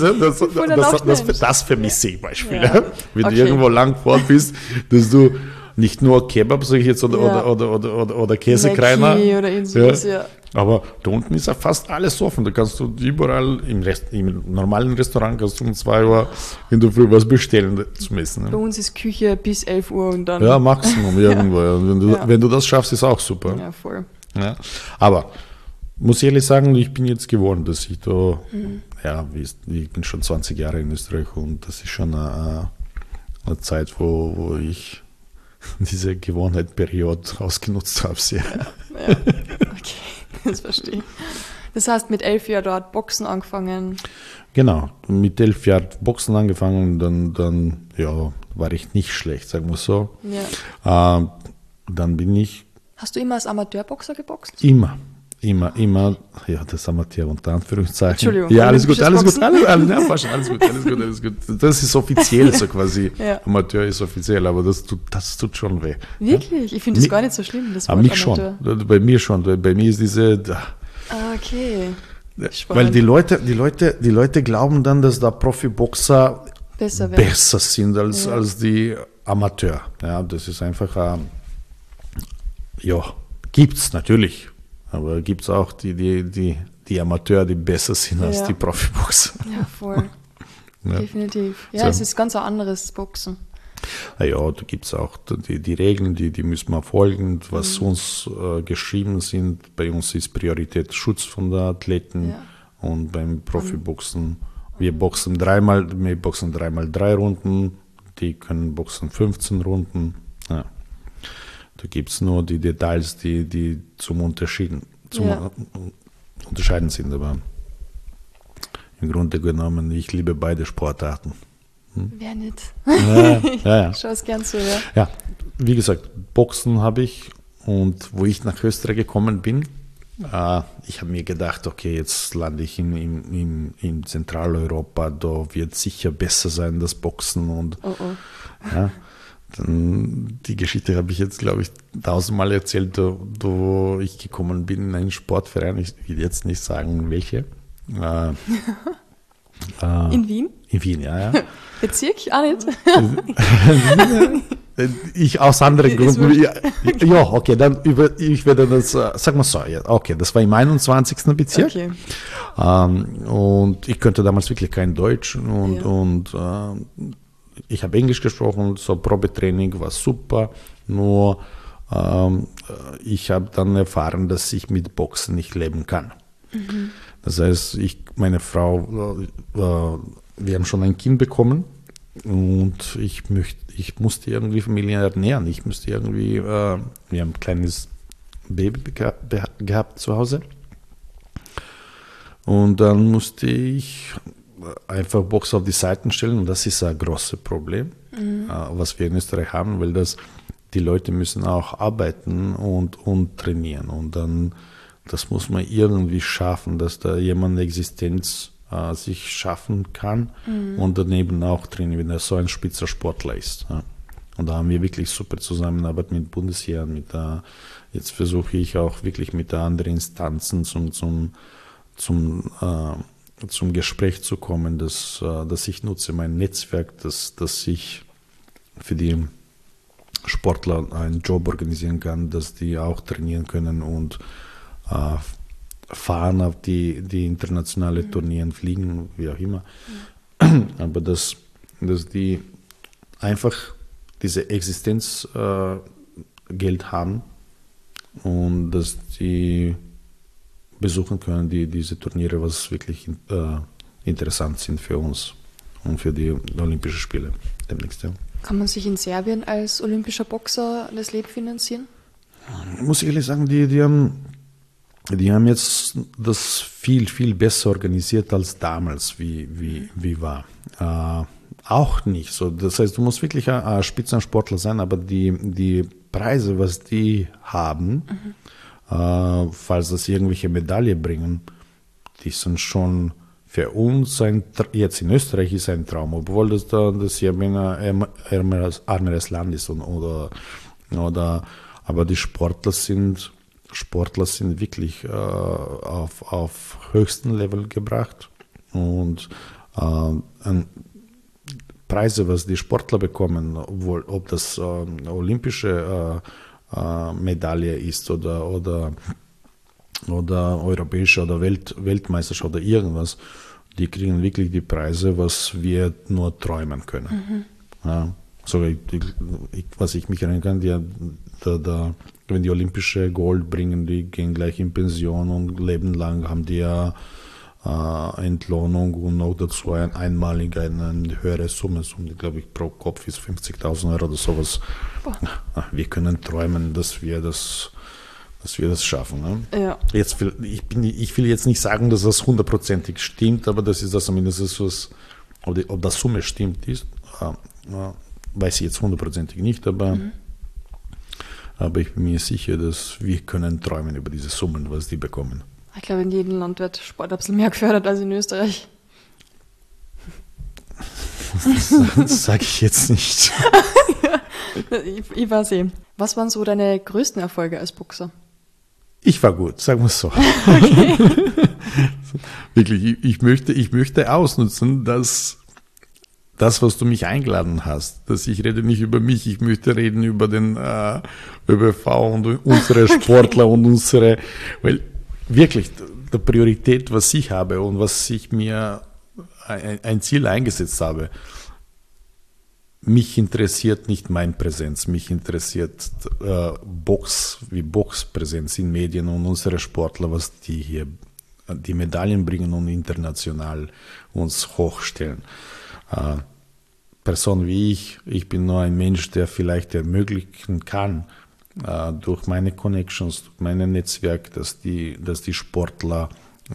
Das vermisse ich zum Beispiel. Ja. Wenn du irgendwo lang fort bist, dass du nicht nur Kebab, sage ich jetzt, oder Käsekreiner. Mackie oder irgend sowas, ja. Aber da unten ist ja fast alles offen. Da kannst du überall im normalen Restaurant kannst du um 2 Uhr in der Früh was bestellen zum Essen. Bei Ne? uns ist Küche bis 11 Uhr und dann... Ja, Maximum irgendwo. Ja. Wenn du das schaffst, ist auch super. Ja, voll. Ja. Aber muss ich ehrlich sagen, ich bin jetzt gewohnt, dass ich da, ich bin schon 20 Jahre in Österreich und das ist schon eine Zeit, wo ich diese Gewohnheitsperiode ausgenutzt habe. Sehr. Ja, okay, das verstehe ich. Das heißt, mit 11 Jahren dort Boxen angefangen? Genau, mit 11 Jahren Boxen angefangen und dann war ich nicht schlecht, sagen wir so. Ja. Dann bin ich... Hast du immer als Amateurboxer geboxt? Immer, das Amateur unter Anführungszeichen. Entschuldigung. Ja, alles gut. Das ist offiziell so quasi. Ja. Amateur ist offiziell, aber das tut schon weh. Wirklich? Ich finde das gar nicht so schlimm, das Wort mich Amateur. Schon, bei mir schon. Bei mir ist diese... Okay. Spannend. Weil die Leute glauben dann, dass da Profiboxer besser sind als die Amateur. Ja, das ist einfach... gibt's natürlich. Aber gibt es auch die Amateure, die besser sind als die Profiboxer. Ja, voll. Ja. Definitiv. Ja, so. Es ist ganz ein anderes Boxen. Ja, da gibt es auch die Regeln, die müssen wir folgen, was uns geschrieben sind. Bei uns ist Priorität Schutz von den Athleten und beim Profiboxen, wir boxen 3x3 Runden, die können boxen 15 Runden. Ja. Da gibt es nur die Details, die zum Unterscheiden sind. Aber im Grunde genommen, ich liebe beide Sportarten. Wer nicht? Ja. Ich schaue es gern zu, ja. Ja, wie gesagt, Boxen habe ich. Und wo ich nach Österreich gekommen bin, ich habe mir gedacht, okay, jetzt lande ich in Zentraleuropa, da wird sicher besser sein, das Boxen. Und ja. Dann, die Geschichte habe ich jetzt, glaube ich, 1000-mal erzählt, wo ich gekommen bin in einen Sportverein. Ich will jetzt nicht sagen, welche. In Wien? In Wien, ja. Bezirk? Auch nicht. Ich aus anderen Gründen. Ja, okay, ich werde das, sag mal so, okay, das war im 21. Bezirk. Okay. Und ich könnte damals wirklich kein Deutsch und ich habe Englisch gesprochen, so Probetraining war super, nur ich habe dann erfahren, dass ich mit Boxen nicht leben kann. Mhm. Das heißt, meine Frau, wir haben schon ein Kind bekommen und ich musste irgendwie Familie ernähren. Ich musste irgendwie, wir haben ein kleines Baby gehabt zu Hause und dann musste ich einfach Box auf die Seiten stellen und das ist ein großes Problem, was wir in Österreich haben, weil die Leute müssen auch arbeiten und trainieren und dann das muss man irgendwie schaffen, dass da jemand eine Existenz sich schaffen kann und daneben auch trainieren, wenn er so ein spitzer Sportler ist. Ja. Und da haben wir wirklich super Zusammenarbeit mit Bundesheeren, jetzt versuche ich auch wirklich mit anderen Instanzen zum Gespräch zu kommen, dass ich nutze mein Netzwerk, dass ich für die Sportler einen Job organisieren kann, dass die auch trainieren können und fahren auf die internationale Turnieren, fliegen, wie auch immer. Aber dass die einfach diese Existenzgeld haben und dass die besuchen können, diese Turniere, was wirklich interessant sind für uns und für die Olympischen Spiele demnächst. Ja. Kann man sich in Serbien als olympischer Boxer das Leben finanzieren? Muss ich ehrlich sagen, die haben jetzt das viel, viel besser organisiert als damals, wie war. Auch nicht so. Das heißt, du musst wirklich ein Spitzensportler sein, aber die Preise, was die haben, falls das irgendwelche Medaillen bringen, die sind schon für uns, jetzt in Österreich ist ein Traum, obwohl das Serbien ein armeres Land ist. Aber die Sportler sind wirklich auf höchsten Level gebracht und Preise, was die Sportler bekommen, ob das olympische Medaille ist oder europäische oder Weltmeisterschaft oder irgendwas, die kriegen wirklich die Preise, was wir nur träumen können. Ja, so, was ich mich erinnern kann, wenn die olympische Gold bringen, die gehen gleich in Pension und leben lang haben die ja Entlohnung und noch dazu einmalig eine höhere Summe, glaube ich, pro Kopf ist 50.000 Euro oder sowas. Boah. Wir können träumen, dass wir das schaffen. Ne? Ja. Ich will jetzt nicht sagen, dass das 100%ig stimmt, aber das ist das zumindest was, ob das Summe stimmt ist, weiß ich jetzt 100%ig nicht, aber ich bin mir sicher, dass wir können träumen über diese Summen, was die bekommen. Ich glaube, in jedem Land wird Sport ein bisschen mehr gefördert als in Österreich. Das sage ich jetzt nicht. Ja, ich weiß eh. Was waren so deine größten Erfolge als Boxer? Ich war gut, sagen wir es so. Okay. Wirklich, ich möchte ausnutzen, dass das, was du mich eingeladen hast, dass ich rede nicht über mich, ich möchte reden über den ÖBV und unsere Sportler und unsere, weil wirklich, die Priorität, was ich habe und was ich mir ein Ziel eingesetzt habe, mich interessiert nicht meine Präsenz, mich interessiert Boxpräsenz in Medien und unsere Sportler, was die hier die Medaillen bringen und international uns hochstellen. Person wie ich bin nur ein Mensch, der vielleicht ermöglichen kann, durch meine Connections, durch mein Netzwerk, dass die Sportler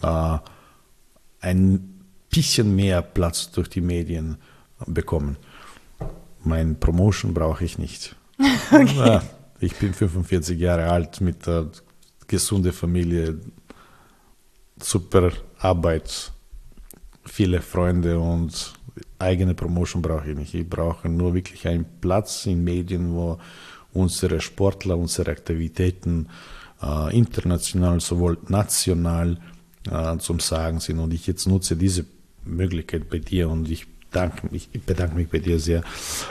ein bisschen mehr Platz durch die Medien bekommen. Mein Promotion brauche ich nicht. Okay. Ich bin 45 Jahre alt mit einer gesunden Familie, super Arbeit, viele Freunde und eigene Promotion brauche ich nicht. Ich brauche nur wirklich einen Platz in Medien, wo unsere Sportler, unsere Aktivitäten international, sowohl national zum Sagen sind. Und ich jetzt nutze diese Möglichkeit bei dir und ich bedanke mich bei dir sehr,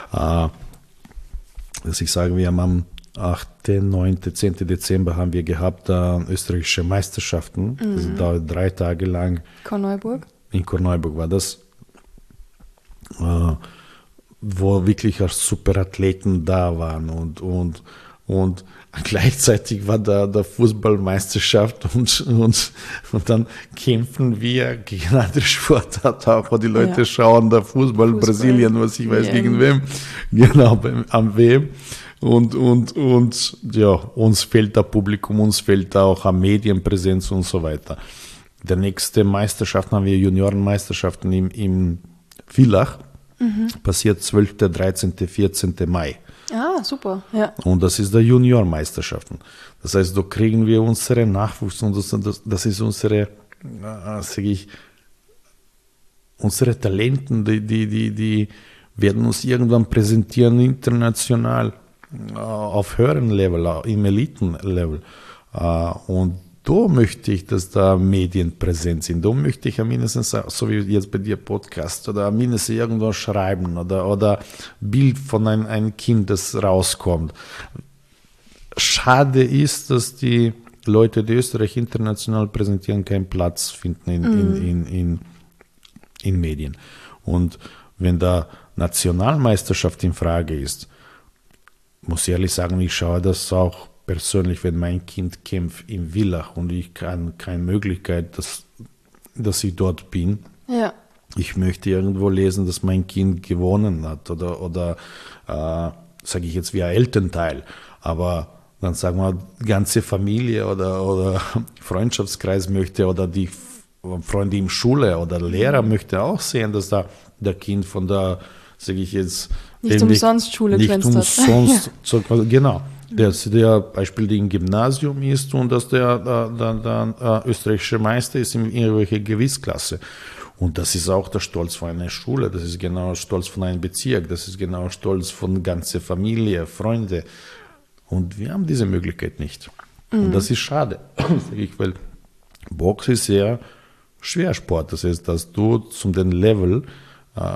dass ich sage, wir haben am 8., 9., 10. Dezember haben wir gehabt österreichische Meisterschaften. Das dauert 3 Tage lang. Korneuburg? In Korneuburg war das. Wo wirklich Superathleten da waren und gleichzeitig war da der Fußballmeisterschaft und dann kämpfen wir gegen andere Sportarten auch, wo die Leute schauen, da Fußball, Brasilien, was ich weiß, gegen wem, genau, am WM und ja, uns fehlt da Publikum, uns fehlt da auch Medienpräsenz und so weiter. Der nächste Meisterschaft haben wir Juniorenmeisterschaften im Villach. Passiert 12., 13., 14. Mai. Ah, super. Ja. Und das ist der Juniormeisterschaften. Das heißt, da kriegen wir unsere Nachwuchs und das ist unsere, sage ich, unsere Talenten, die werden uns irgendwann präsentieren international auf höherem Level, im Elitenlevel. Und da möchte ich, dass da Medien präsent sind. Da möchte ich mindestens, so wie jetzt bei dir Podcast, oder mindestens irgendwo schreiben oder Bild von einem Kind, das rauskommt. Schade ist, dass die Leute, die Österreich international präsentieren, keinen Platz finden in Medien. Und wenn da Nationalmeisterschaft in Frage ist, muss ich ehrlich sagen, ich schaue das auch persönlich, wenn mein Kind kämpft im Villach und ich kann keine Möglichkeit, dass ich dort bin. Ja. Ich möchte irgendwo lesen, dass mein Kind gewonnen hat oder sage ich jetzt wie ein Elternteil, aber dann sagen wir, die ganze Familie oder Freundschaftskreis möchte oder die Freunde in Schule oder Lehrer möchte auch sehen, dass da der Kind von der, sage ich jetzt, nicht umsonst Schule glänzt hat. Genau. Der Beispiel, die im Gymnasium ist und dass der österreichische Meister ist in irgendwelcher Gewichtsklasse. Und das ist auch der Stolz von einer Schule, das ist genau Stolz von einem Bezirk, das ist genau Stolz von ganzer Familie, Freunde. Und wir haben diese Möglichkeit nicht. Und das ist schade, sage ich, weil Box ist sehr schwer Sport. Das heißt, dass du zu dem Level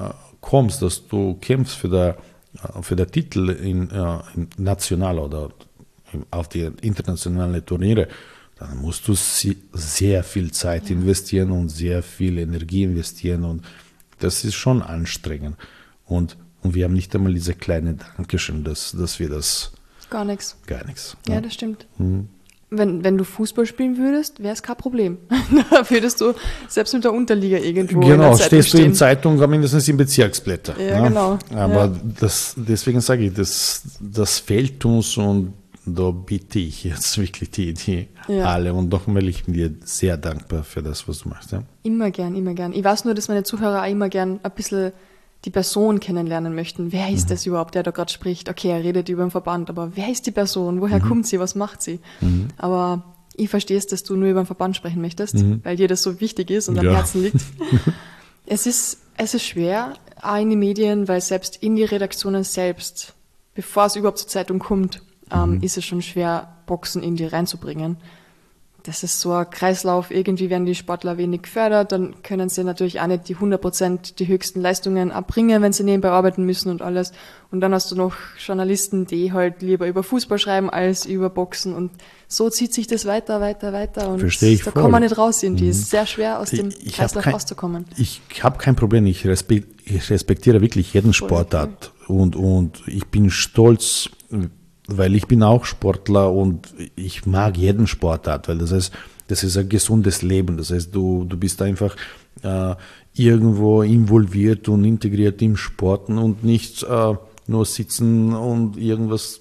kommst, dass du kämpfst für den Titel in national oder auf die internationalen Turniere, dann musst du sehr viel Zeit investieren und sehr viel Energie investieren und das ist schon anstrengend. Und wir haben nicht einmal diese kleine Dankeschön, dass wir das... Gar nichts. Ja, das stimmt. Wenn du Fußball spielen würdest, wäre es kein Problem. Da würdest du selbst mit der Unterliga irgendwo in der Zeitung stehst du in stehen. Zeitung, mindestens im Bezirksblätter. Ja, genau. Aber deswegen sage ich, das fehlt uns und da bitte ich jetzt wirklich die alle und nochmal, ich bin dir sehr dankbar für das, was du machst. Ja? Immer gern. Ich weiß nur, dass meine Zuhörer auch immer gern ein bisschen die Person kennenlernen möchten. Wer ist das überhaupt, der da gerade spricht? Okay, er redet über den Verband, aber wer ist die Person? Woher kommt sie? Was macht sie? Aber ich verstehe es, dass du nur über den Verband sprechen möchtest, weil dir das so wichtig ist und am Herzen liegt. Es ist schwer, auch in die Medien, weil selbst in die Redaktionen selbst, bevor es überhaupt zur Zeitung kommt, ist es schon schwer, Boxen in die reinzubringen. Das ist so ein Kreislauf, irgendwie werden die Sportler wenig gefördert, dann können sie natürlich auch nicht die 100% die höchsten Leistungen abbringen, wenn sie nebenbei arbeiten müssen und alles. Und dann hast du noch Journalisten, die halt lieber über Fußball schreiben als über Boxen und so zieht sich das weiter und verstehe ich da voll. kommt man nicht raus irgendwie. Es ist sehr schwer, aus dem Kreislauf rauszukommen. Ich habe kein Problem, ich respektiere wirklich jeden Sportart und ich bin stolz, weil ich bin auch Sportler und ich mag jeden Sportart, weil das heißt, das ist ein gesundes Leben. Das heißt, du bist einfach irgendwo involviert und integriert im Sporten und nicht nur sitzen und irgendwas,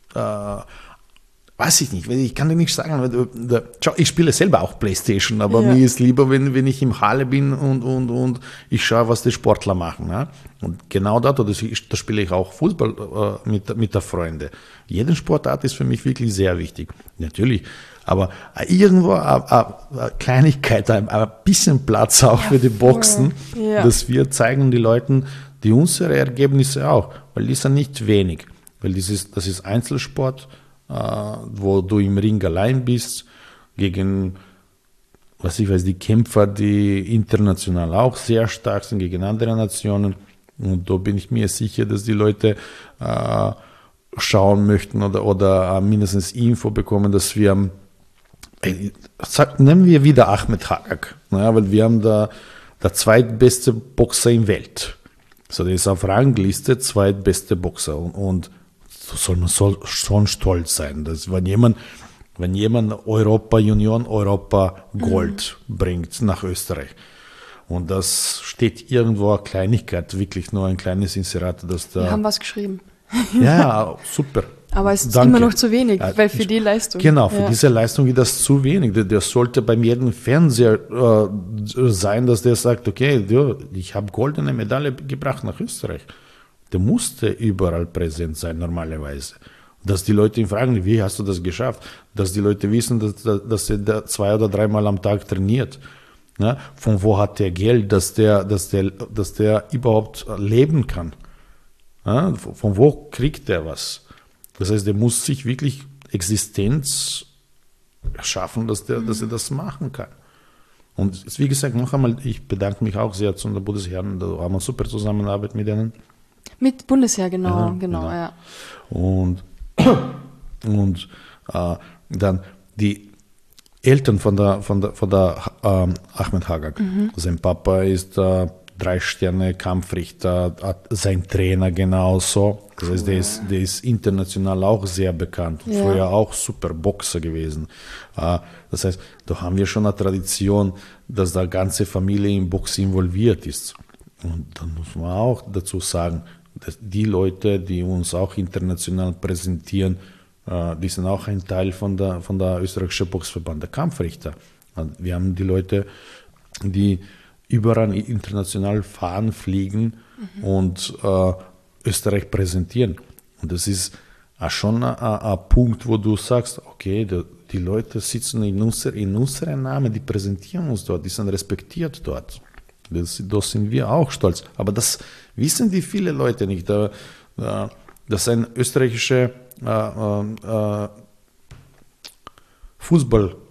weiß ich nicht, ich kann dir nicht sagen, ich spiele selber auch Playstation, aber mir ist lieber, wenn ich im Halle bin und ich schaue, was die Sportler machen. Ne? Und genau da spiele ich auch Fußball mit der Freunde. Jede Sportart ist für mich wirklich sehr wichtig, natürlich. Aber irgendwo eine Kleinigkeit, ein bisschen Platz auch für die Boxen, dass wir zeigen den Leuten die unsere Ergebnisse auch, weil die sind nicht wenig, weil das ist Einzelsport, wo du im Ring allein bist, gegen, die Kämpfer, die international auch sehr stark sind, gegen andere Nationen. Und da bin ich mir sicher, dass die Leute schauen möchten oder mindestens Info bekommen, dass wir, nehmen wir wieder Ahmed Hagag, weil wir haben der zweitbeste Boxer in Welt. So, der ist auf Rangliste zweitbeste Boxer und soll man schon stolz sein, dass wenn jemand Junioren Europa Gold bringt nach Österreich. Und das steht irgendwo eine Kleinigkeit, wirklich nur ein kleines Inserat, dass da... Wir haben was geschrieben. Ja, super. Aber es ist immer noch zu wenig, weil für die Leistung... Genau, für diese Leistung ist das zu wenig. Der sollte bei jedem Fernseher sein, dass der sagt, okay, ich habe goldene Medaille gebracht nach Österreich. Der musste überall präsent sein, normalerweise. Dass die Leute ihn fragen, wie hast du das geschafft? Dass die Leute wissen, dass er da 2 oder 3 Mal am Tag trainiert. Ja? Von wo hat der Geld, dass der überhaupt leben kann? Ja? Von wo kriegt der was? Das heißt, der muss sich wirklich Existenz schaffen, dass er das machen kann. Und wie gesagt, noch einmal, ich bedanke mich auch sehr zu den Bundesherren, da haben wir eine super Zusammenarbeit mit denen. Mit Bundesheer, genau. Ja. Und dann die Eltern von der Ahmed Hagag. Sein Papa ist 3-Sterne-Kampfrichter, sein Trainer genauso. Das heißt, der ist international auch sehr bekannt und früher auch super Boxer gewesen. Das heißt, da haben wir schon eine Tradition, dass da ganze Familie im Boxen involviert ist. Und dann muss man auch dazu sagen, dass die Leute, die uns auch international präsentieren, die sind auch ein Teil von der österreichischen Boxverband, der Kampfrichter. Wir haben die Leute, die überall international fahren, fliegen und Österreich präsentieren. Und das ist schon ein Punkt, wo du sagst, okay, die Leute sitzen in unserem Namen, die präsentieren uns dort, die sind respektiert dort. Das sind wir auch stolz. Aber das wissen die viele Leute nicht. Dass ein österreichischer Fußball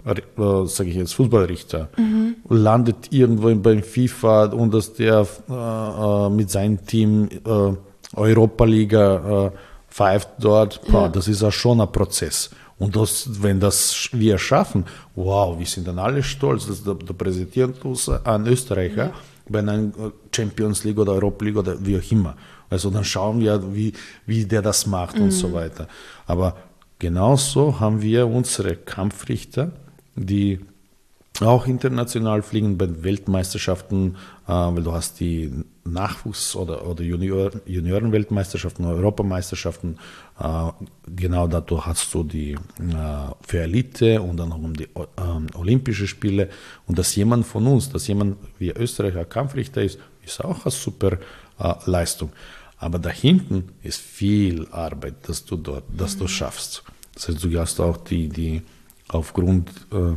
sage ich jetzt, Fußballrichter, landet irgendwo beim FIFA und dass der mit seinem Team Europa-Liga pfeift dort, das ist ja schon ein Prozess. Und wenn das wir schaffen, wow, wir sind dann alle stolz, dass da präsentiert uns ein Österreicher bei einer Champions League oder Europa League oder wie auch immer. Also dann schauen wir, wie der das macht und so weiter. Aber genauso haben wir unsere Kampfrichter, die auch international fliegen bei Weltmeisterschaften, weil du hast die Nachwuchs- oder Juniorenweltmeisterschaften, Europameisterschaften, genau dazu hast du die für Elite und dann um die Olympische Spiele. Und dass jemand von uns, dass jemand wie Österreicher Kampfrichter ist auch eine super Leistung. Aber dahinten ist viel Arbeit, dass du schaffst. Das heißt, du hast auch die aufgrund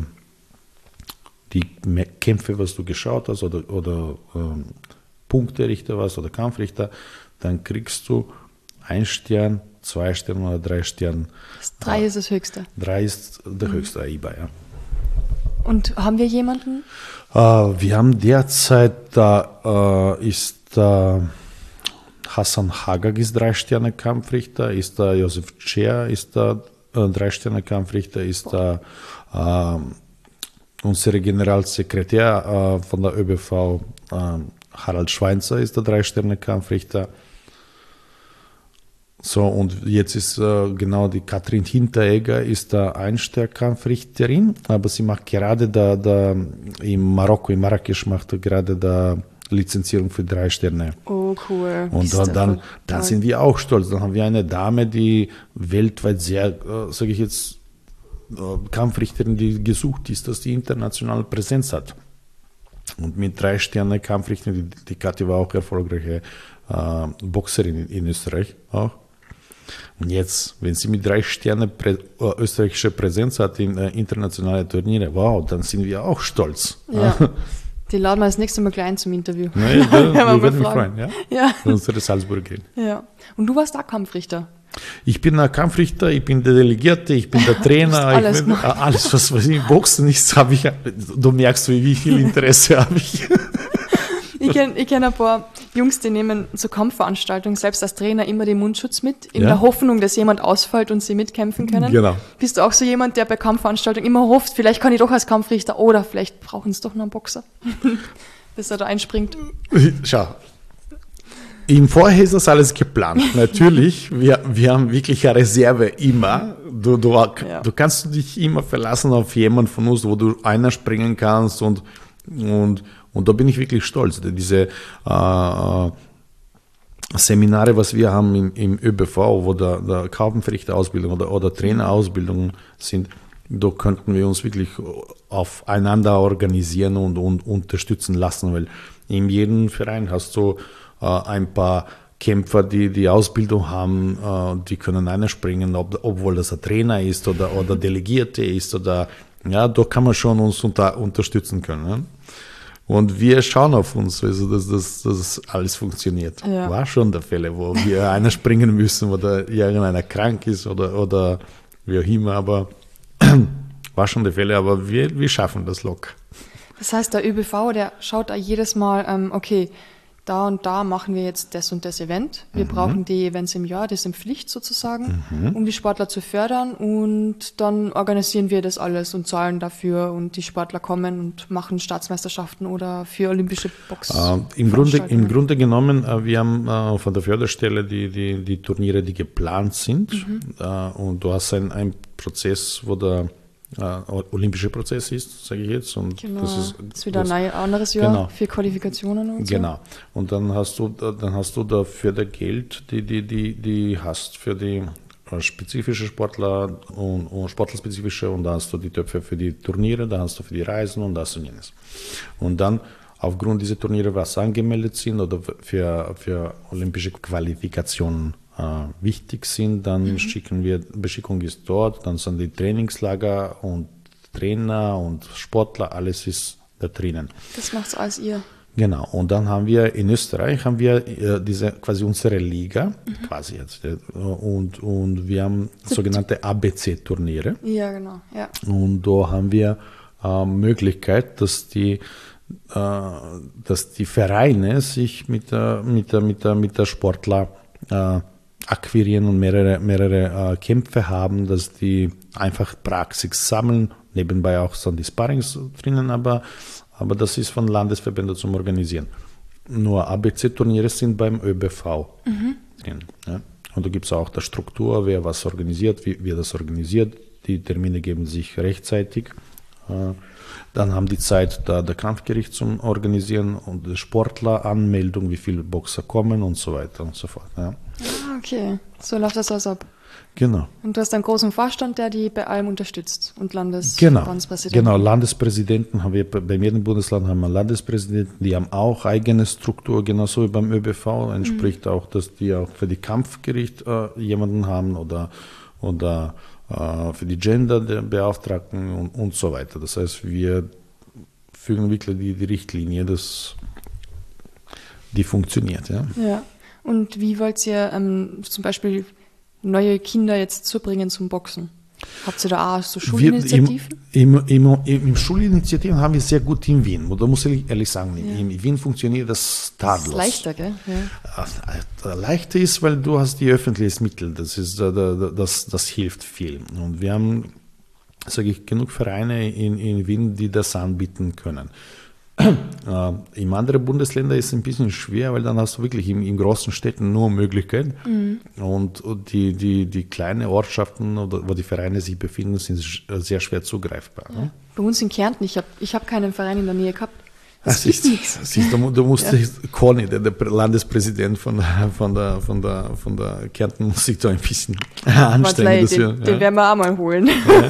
die Kämpfe, was du geschaut hast oder Punkterichter was oder Kampfrichter, dann kriegst du 1 Stern, 2 Sterne oder 3 Sterne. 3 ist das höchste. 3 ist der höchste AIBA, ja. Und haben wir jemanden? Wir haben derzeit, da ist Hassan Hagag ist 3 Sterne Kampfrichter, ist da Josef Cer ist da 3 Sterne Kampfrichter, ist da unser Generalsekretär von der ÖBV, Harald Schweinzer, ist der 3 Sterne Kampfrichter. So, und jetzt ist genau die Katrin Hinteregger ist da 1 Stern Kampfrichterin, aber sie macht gerade da in Marrakesch macht gerade da Lizenzierung für 3 Sterne. Oh, cool. Und dann sind wir auch stolz. Dann haben wir eine Dame, die weltweit sehr, sage ich jetzt, Kampfrichterin, die gesucht ist, dass die internationale Präsenz hat. Und mit 3 Sterne Kampfrichterin, die Kathi war auch erfolgreiche Boxerin in Österreich auch. Und jetzt, wenn sie mit 3 Sterne österreichische Präsenz hat in internationale Turniere, wow, dann sind wir auch stolz. Ja. Die laden wir das nächste Mal gleich ein zum Interview. Nee, wir würden mich freuen, ja? Ja. Wenn unsere Salzburg gehen. Ja. Und du warst da Kampfrichter? Ich bin ein Kampfrichter, ich bin der Delegierte, ich bin der Trainer, alles was im Boxen ist, habe ich. Du merkst, wie viel Interesse habe ich. Ich kenn ein paar Jungs, die nehmen zur Kampfveranstaltung selbst als Trainer immer den Mundschutz mit, in der Hoffnung, dass jemand ausfällt und sie mitkämpfen können. Genau. Bist du auch so jemand, der bei Kampfveranstaltungen immer hofft, vielleicht kann ich doch als Kampfrichter oder vielleicht brauchen sie doch noch einen Boxer, bis er da einspringt? Schau. Im Vorher ist das alles geplant. Natürlich, wir haben wirklich eine Reserve immer. Du kannst dich immer verlassen auf jemanden von uns, wo du einer springen kannst und da bin ich wirklich stolz. Diese Seminare, was wir haben im ÖBV, wo der Kampfrichterausbildung oder Trainerausbildung sind, da könnten wir uns wirklich aufeinander organisieren und unterstützen lassen, weil in jedem Verein hast du ein paar Kämpfer, die Ausbildung haben, die können einer springen, obwohl das ein Trainer ist oder Delegierte ist da kann man schon uns unterstützen können. Ne? Und wir schauen auf uns, also dass alles funktioniert. Ja. War schon der Fälle, wo wir einer springen müssen oder irgendeiner krank ist oder wie auch immer, aber war schon der Fälle, aber wir schaffen das locker. Das heißt, der ÖBV, der schaut da jedes Mal, okay, da und da machen wir jetzt das und das Event. Wir brauchen die Events im Jahr, das ist in Pflicht sozusagen, um die Sportler zu fördern, und dann organisieren wir das alles und zahlen dafür und die Sportler kommen und machen Staatsmeisterschaften oder für olympische Im Grunde genommen, wir haben von der Förderstelle die Turniere, die geplant sind, und du hast einen Prozess, wo der olympische Prozess ist, sage ich jetzt. Und genau. Das ist wieder ein anderes Jahr für Qualifikationen und so. Genau. Und dann hast du dafür das Geld, die hast für die spezifische Sportler und sportlerspezifische, und da hast du die Töpfe für die Turniere, da hast du für die Reisen und das und jenes. Und dann aufgrund dieser Turniere, was angemeldet sind oder für olympische Qualifikationen wichtig sind, dann Beschickung ist dort, dann sind die Trainingslager und Trainer und Sportler, alles ist da drinnen. Das macht's alles ihr? Genau, und dann haben wir in Österreich diese quasi unsere Liga, quasi jetzt, und wir haben sogenannte ABC-Turniere. Ja, genau. Ja. Und da haben wir Möglichkeit, dass die Vereine sich mit der Sportler akquirieren und mehrere Kämpfe haben, dass die einfach Praxis sammeln, nebenbei auch so die Sparrings drinnen, aber das ist von Landesverbänden zum Organisieren. Nur ABC-Turniere sind beim ÖBV drin. Ja. Und da gibt es auch die Struktur, wer was organisiert, wie das organisiert. Die Termine geben sich rechtzeitig. Dann haben die Zeit, da der Kampfgericht zum Organisieren und die Sportleranmeldung, wie viele Boxer kommen und so weiter und so fort. Ja. Ah, okay. So läuft das also ab. Genau. Und du hast einen großen Vorstand, der die bei allem unterstützt und Landespräsidenten. Genau, Landespräsidenten haben wir, bei jedem Bundesland haben wir Landespräsidenten, die haben auch eigene Struktur, genauso wie beim ÖBV, entspricht auch, dass die auch für die Kampfgericht jemanden haben oder für die Gender-Beauftragten und so weiter. Das heißt, wir fügen wirklich die Richtlinie, die funktioniert. Ja. Ja. Und wie wollt ihr zum Beispiel neue Kinder jetzt zubringen zum Boxen? Habt ihr da auch so Schulinitiativen? Im Schulinitiativen haben wir sehr gut in Wien. Da muss ich ehrlich sagen, in Wien funktioniert das tadellos. Das ist leichter, gell? Ja. Leichter ist, weil du hast die öffentlichen Mittel. Das hilft viel. Und wir haben, sage ich, genug Vereine in Wien, die das anbieten können. In anderen Bundesländern ist es ein bisschen schwer, weil dann hast du wirklich in großen Städten nur Möglichkeiten und die kleinen Ortschaften, wo die Vereine sich befinden, sind sehr schwer zugreifbar. Ja. Bei uns in Kärnten, ich hab keinen Verein in der Nähe gehabt. Du musst Conny, der Landespräsident von der Kärnten, muss sich da ein bisschen anstrengen. Den werden wir auch mal holen.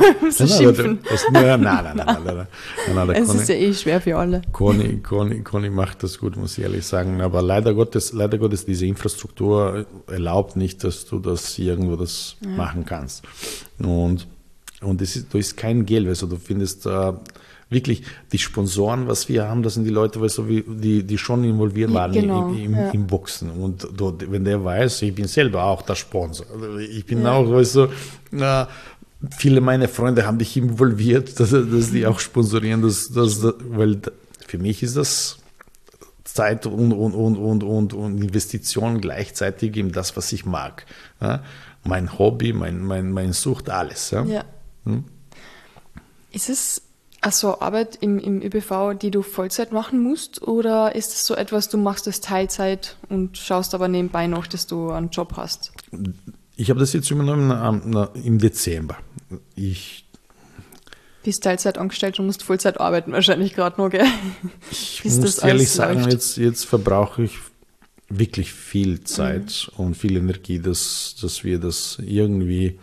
Nein, es ist ja eh schwer für alle. Conny macht das gut, muss ich ehrlich sagen. Aber leider Gottes, diese Infrastruktur erlaubt nicht, dass du das irgendwo machen kannst. Und da ist kein Geld, also du findest wirklich die Sponsoren, was wir haben, das sind die Leute, weißt du, die schon involviert waren im Boxen. Und wenn der weiß, ich bin selber auch der Sponsor. Also ich bin auch, weißt du, viele meiner Freunde haben dich involviert, dass die auch sponsorieren, weil für mich ist das Zeit und Investition gleichzeitig in das, was ich mag. Ja? Mein Hobby, mein Sucht, alles. Ja? Ja. Ist es also Arbeit im ÖBV, die du Vollzeit machen musst, oder ist es so etwas, du machst es Teilzeit und schaust aber nebenbei noch, dass du einen Job hast? Ich habe das jetzt übernommen im Dezember. Bist Teilzeit angestellt und musst Vollzeit arbeiten wahrscheinlich gerade noch, gell? Ich muss ehrlich sagen, jetzt verbrauche ich wirklich viel Zeit und viel Energie, dass wir das irgendwie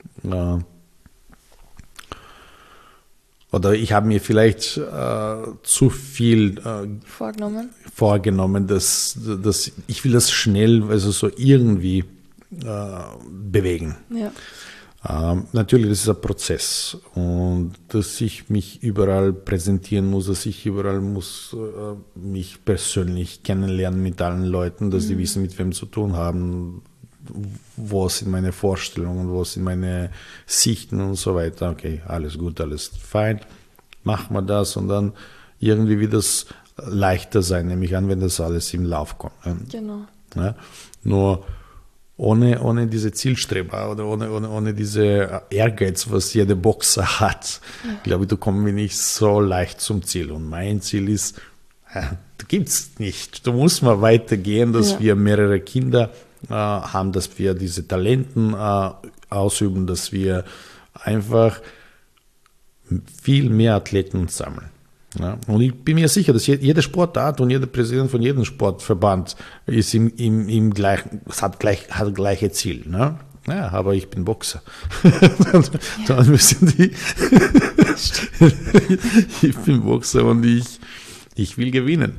oder ich habe mir vielleicht zu viel vorgenommen, dass ich will das schnell, also so irgendwie bewegen. Ja. Natürlich, das ist ein Prozess und dass ich mich überall präsentieren muss, dass ich überall muss mich persönlich kennenlernen mit allen Leuten, dass die wissen, mit wem zu tun haben, wo sind meine Vorstellungen, wo sind meine Sichten und so weiter. Okay, alles gut, alles fein, machen wir das und dann irgendwie wird es leichter sein, nämlich an, wenn das alles im Lauf kommt. Genau. Ja, nur ohne diese Zielstreber oder ohne diese Ehrgeiz, was jeder Boxer hat, glaube ich, da kommen wir nicht so leicht zum Ziel. Und mein Ziel ist, gibt's nicht. Da muss man weitergehen, dass wir mehrere Kinder haben, dass wir diese Talenten ausüben, dass wir einfach viel mehr Athleten sammeln. Ja, und ich bin mir sicher, dass jede Sportart und jeder Präsident von jedem Sportverband ist hat gleiche Ziel. Ne? Ja, aber ich bin Boxer. Dann müssen die. Ich bin Boxer und ich will gewinnen.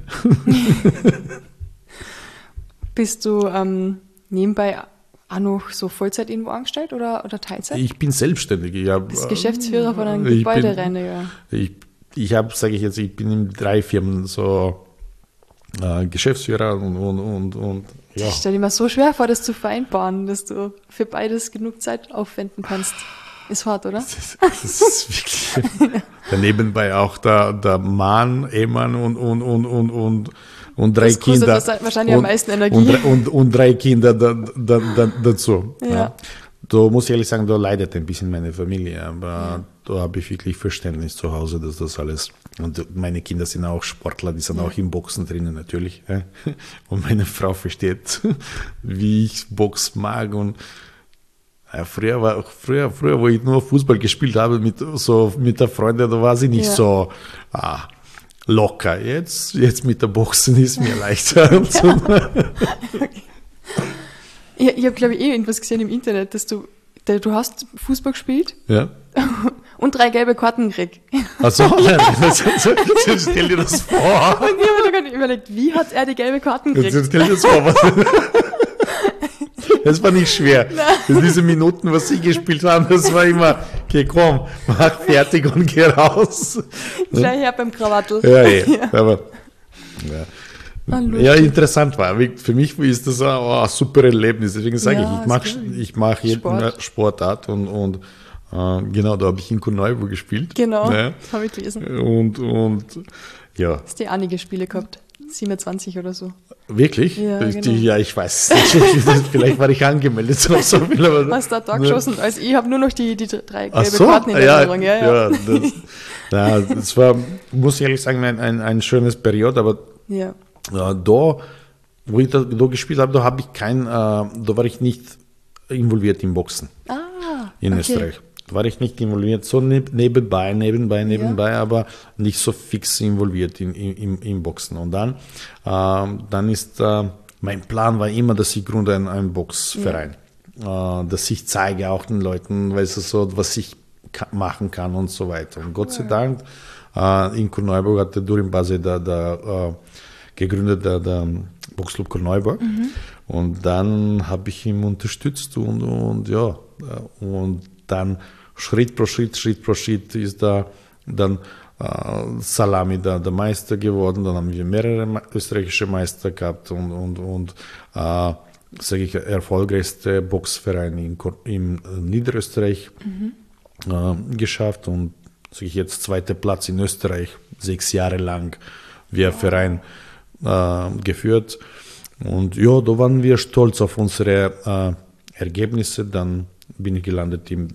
Bist du nebenbei auch noch so Vollzeit irgendwo angestellt oder Teilzeit? Ich bin selbstständig. Du bist Geschäftsführer von einem Gebäudereiniger. Ich bin in 3 Firmen so Geschäftsführer und ja. Ich stelle mir so schwer vor, das zu vereinbaren, dass du für beides genug Zeit aufwenden kannst. Ist hart, oder? Das ist wirklich nebenbei auch der Mann, Ehemann und drei das kostet Kinder. Das wahrscheinlich am meisten Energie. Und drei Kinder dazu. Ja. Da muss ich ehrlich sagen, da leidet ein bisschen meine Familie, aber da habe ich wirklich Verständnis zu Hause, dass das alles, und meine Kinder sind auch Sportler, die sind auch im Boxen drinnen natürlich, und meine Frau versteht, wie ich Box mag, und früher, wo ich nur Fußball gespielt habe mit der Freundin, da war sie nicht so locker. Jetzt mit der Boxen ist mir leichter. Okay. Ich habe, glaube ich, irgendwas gesehen im Internet, dass du hast Fußball gespielt und 3 gelbe Karten gekriegt. Ach so, stell dir das vor. Und ich habe mir gerade überlegt, wie hat er die gelbe Karten gekriegt? Stell dir das vor. Das war nicht schwer. Diese Minuten, was sie gespielt haben, das war immer, okay, komm, mach fertig und geh raus. Gleich her beim Krawattel. Ja. Aber ja, interessant war. Für mich ist das ein super Erlebnis. Deswegen sage ich mag jeden Sportart und genau, da habe ich in Korneuburg gespielt. Genau, habe ich gelesen. Und ja. Hast du einige Spiele gehabt? 27 oder so. Wirklich? Ja, genau. Ja, ich weiß nicht. Vielleicht war ich angemeldet. So viel, aber hast du da geschossen? Also ich habe nur noch die 3 gelbe Karten in Erinnerung. Ja. Das war, muss ich ehrlich sagen, ein schönes Period, aber da, wo ich da gespielt habe, da war ich nicht involviert im Boxen in Österreich. Da war ich nicht involviert, so nebenbei, aber nicht so fix involviert im Boxen. Und dann ist, mein Plan war immer, dass ich gründe einen Boxverein, dass ich zeige auch den Leuten, weißt du, so, was ich machen kann und so weiter. Und Gott sei Dank, in Korneuburg hat der Durin Base gegründet, der Boxclub Korneuburg. Und dann habe ich ihn unterstützt und dann Schritt pro Schritt ist da dann Salami der Meister geworden. Dann haben wir mehrere österreichische Meister gehabt und sage ich, erfolgreichste Boxverein in Niederösterreich geschafft und sage ich jetzt 2. Platz in Österreich, 6 Jahre lang wir Verein geführt. Und ja, da waren wir stolz auf unsere Ergebnisse. Dann bin ich gelandet im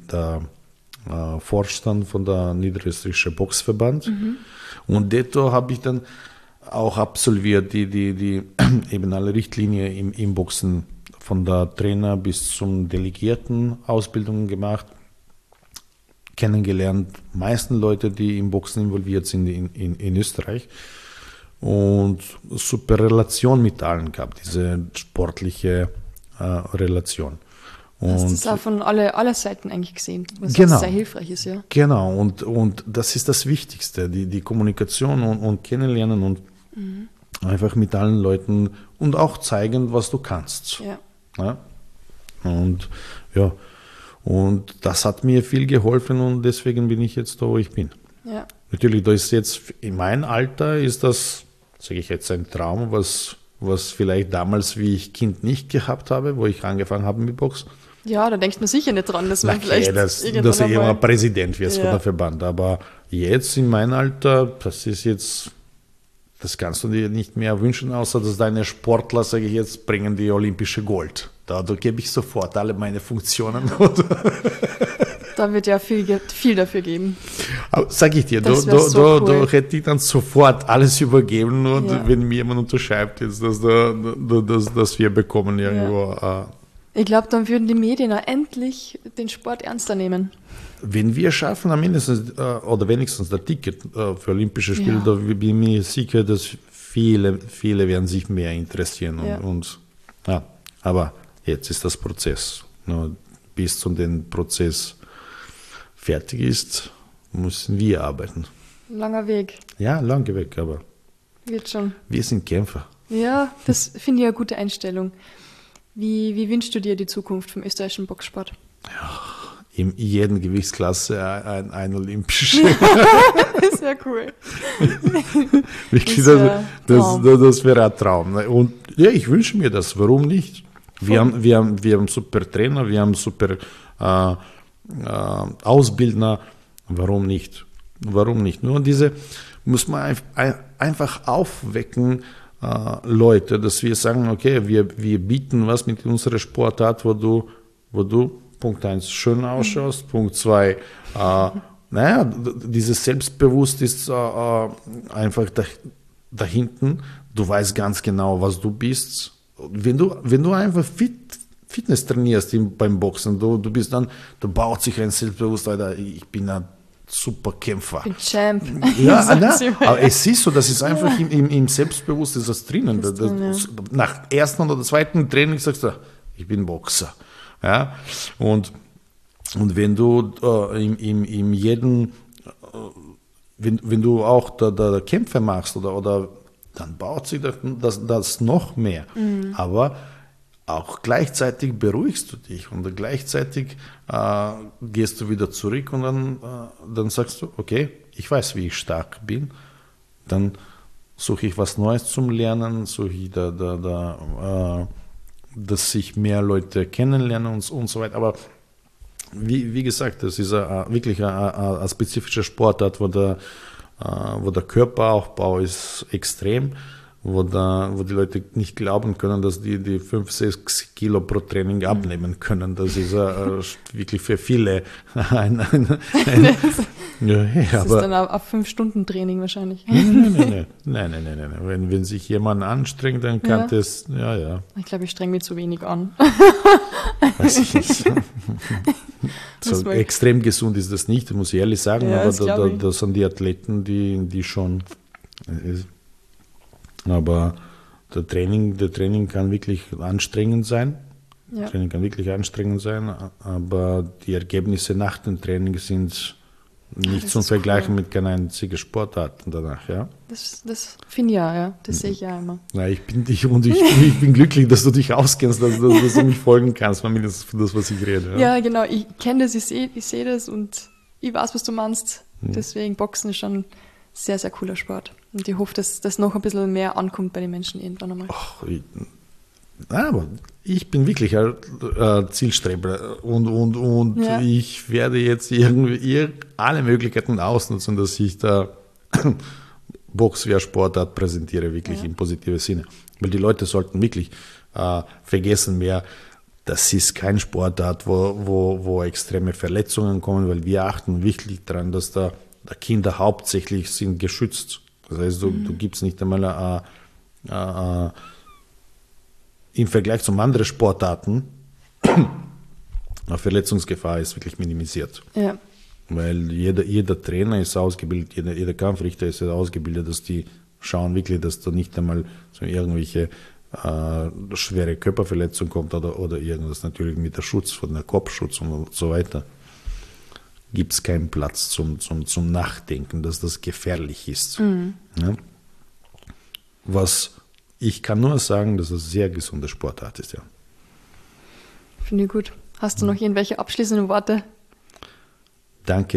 Vorstand von der Niederösterreichischen Boxverband. Und dort habe ich dann auch absolviert, die eben alle Richtlinien im Boxen, von der Trainer bis zum Delegierten Ausbildung gemacht, kennengelernt, meisten Leute, die im Boxen involviert sind in Österreich. Und super Relation mit allen gehabt, diese sportliche Relation. Und hast das auch von aller Seiten eigentlich gesehen, was sehr hilfreich ist, ja. Genau, und das ist das Wichtigste, die Kommunikation und Kennenlernen und einfach mit allen Leuten und auch zeigen, was du kannst. Ja? Und das hat mir viel geholfen und deswegen bin ich jetzt da, wo ich bin. Ja. Natürlich, da ist jetzt in meinem Alter ist das, sage ich jetzt, ein Traum, was vielleicht damals, wie ich Kind nicht gehabt habe, wo ich angefangen habe mit Box. Ja, da denkt man sicher nicht dran, dass man vielleicht dass du immer Präsident wirst von der Verband. Aber jetzt in meinem Alter, das kannst du dir nicht mehr wünschen, außer dass deine Sportler, sage ich jetzt, bringen die olympische Gold. Da gebe ich sofort alle meine Funktionen. Da wird ja viel dafür geben. Aber sag ich dir, cool. hätte ich dann sofort alles übergeben, und wenn mir jemand unterschreibt, jetzt, dass wir bekommen irgendwo. Ja. Ich glaube, dann würden die Medien auch endlich den Sport ernster nehmen. Wenn wir schaffen, mindestens oder wenigstens das Ticket für Olympische Spiele, da bin ich mir sicher, dass viele werden sich mehr interessieren. Aber jetzt ist das Prozess. Bis zu dem Prozess fertig ist, müssen wir arbeiten. Langer Weg. Ja, langer Weg, aber wird schon. Wir sind Kämpfer. Ja, das finde ich eine gute Einstellung. Wie wünschst du dir die Zukunft vom österreichischen Boxsport? Ja, in jeder Gewichtsklasse ein olympisches. Sehr cool. Wirklich, Das das wäre ein Traum. Und ja, ich wünsche mir das. Warum nicht? Wir haben super Trainer, wir haben super Ausbildner. Warum nicht? Warum nicht? Nur diese muss man einfach aufwecken, Leute, dass wir sagen, okay, wir bieten was mit unserer Sportart, wo du Punkt 1 schön ausschaust, Punkt 2, dieses Selbstbewusst ist einfach da hinten, du weißt ganz genau, was du bist. Wenn du einfach Fitness trainierst beim Boxen, du bist dann, da baut sich ein Selbstbewusstsein, ich bin ein super Kämpfer. Bin Champ. Ja, aber es ist so, das ist einfach im Selbstbewusstsein ist das drinnen. Nach ersten oder zweiten Training sagst du, ich bin Boxer. Ja? Und wenn du wenn du auch da Kämpfe machst oder dann baut sich das noch mehr. Aber auch gleichzeitig beruhigst du dich und gleichzeitig gehst du wieder zurück und dann sagst du, okay, ich weiß, wie ich stark bin, dann suche ich was Neues zum Lernen, suche ich dass sich mehr Leute kennenlernen und so weiter. Aber wie gesagt, das ist wirklich eine spezifische Sportart, wo der Körperaufbau ist extrem, wo die Leute nicht glauben können, dass die 5, 6 Kilo pro Training abnehmen können. Das ist wirklich für viele ein das ist dann ein 5-Stunden-Training wahrscheinlich. Nein. Wenn sich jemand anstrengt, dann kann das, ja. Ich glaube, ich streng mich zu wenig an. Weiß ich nicht. So extrem gesund ist das nicht, muss ich ehrlich sagen, aber da sind die Athleten, die schon... Aber der Training kann wirklich anstrengend sein. Ja. Training kann wirklich anstrengend sein, aber die Ergebnisse nach dem Training sind nicht zum Vergleichen mit keiner einzigen Sportart danach. Ja? Das finde ich ja, das sehe ich ja immer. Ja, ich bin glücklich, dass du dich auskennst, dass du mich folgen kannst, mindestens für das, was ich rede. Ja, genau, ich kenne das, ich sehe das und ich weiß, was du meinst. Deswegen Boxen ist schon sehr, sehr cooler Sport. Und ich hoffe, dass das noch ein bisschen mehr ankommt bei den Menschen irgendwann einmal. Aber ich bin wirklich ein Zielstreber und ich werde jetzt irgendwie alle Möglichkeiten ausnutzen, dass ich da Box wie eine Sportart präsentiere, wirklich im positiven Sinne. Weil die Leute sollten wirklich vergessen mehr, das ist kein Sportart, wo extreme Verletzungen kommen, weil wir achten wirklich daran, dass da Kinder hauptsächlich sind geschützt. Das heißt, du gibst nicht einmal im Vergleich zu anderen Sportarten, eine Verletzungsgefahr ist wirklich minimisiert. Ja. Weil jeder Trainer ist ausgebildet, jeder Kampfrichter ist ausgebildet, dass die schauen wirklich, dass da nicht einmal so irgendwelche schwere Körperverletzung kommt oder irgendwas, natürlich mit der Schutz, von der Kopfschutz und so weiter. Gibt es keinen Platz zum Nachdenken, dass das gefährlich ist. Ja? Ich kann nur sagen, dass es sehr gesunde Sportart ist. Ja. Finde ich gut. Hast du noch irgendwelche abschließenden Worte? Danke.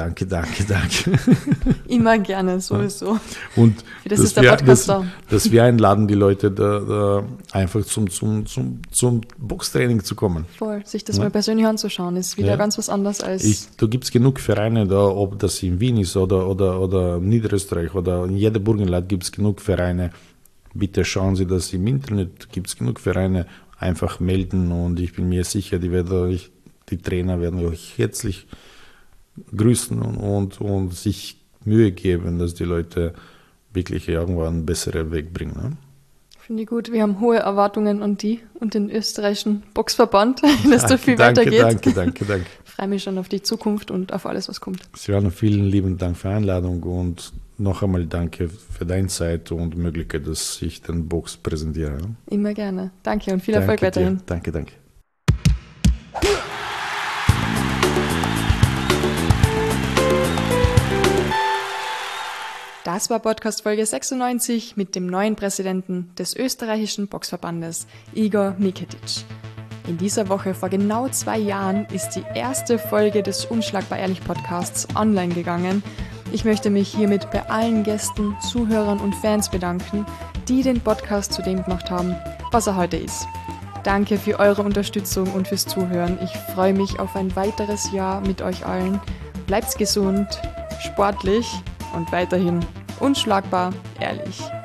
Immer gerne, sowieso. Und das ist der Podcast da. Dass wir einladen, die Leute da einfach zum Boxtraining zu kommen. Voll, sich das mal persönlich anzuschauen, ist wieder ganz was anderes als... Da gibt es genug Vereine, ob das in Wien ist oder Niederösterreich oder in jedem Burgenland gibt es genug Vereine. Bitte schauen Sie das im Internet, gibt es genug Vereine, einfach melden und ich bin mir sicher, die Trainer werden euch herzlich grüßen und sich Mühe geben, dass die Leute wirklich irgendwann einen besseren Weg bringen. Ne? Finde ich gut. Wir haben hohe Erwartungen an die und den österreichischen Boxverband, dass da viel weitergeht. Danke. Ich freue mich schon auf die Zukunft und auf alles, was kommt. Silvana, vielen lieben Dank für die Einladung und noch einmal danke für deine Zeit und die Möglichkeit, dass ich den Box präsentiere. Immer gerne. Danke und viel Erfolg weiterhin. Danke. Das war Podcast Folge 96 mit dem neuen Präsidenten des österreichischen Boxverbandes, Igor Miketic. In dieser Woche vor genau 2 Jahren ist die erste Folge des Unschlagbar Ehrlich Podcasts online gegangen Ich möchte mich hiermit bei allen Gästen, Zuhörern und Fans bedanken, die den Podcast zu dem gemacht haben, was er heute ist. Danke für eure Unterstützung und fürs Zuhören. Ich freue mich auf ein weiteres Jahr mit euch allen. Bleibt gesund, sportlich und weiterhin unschlagbar ehrlich.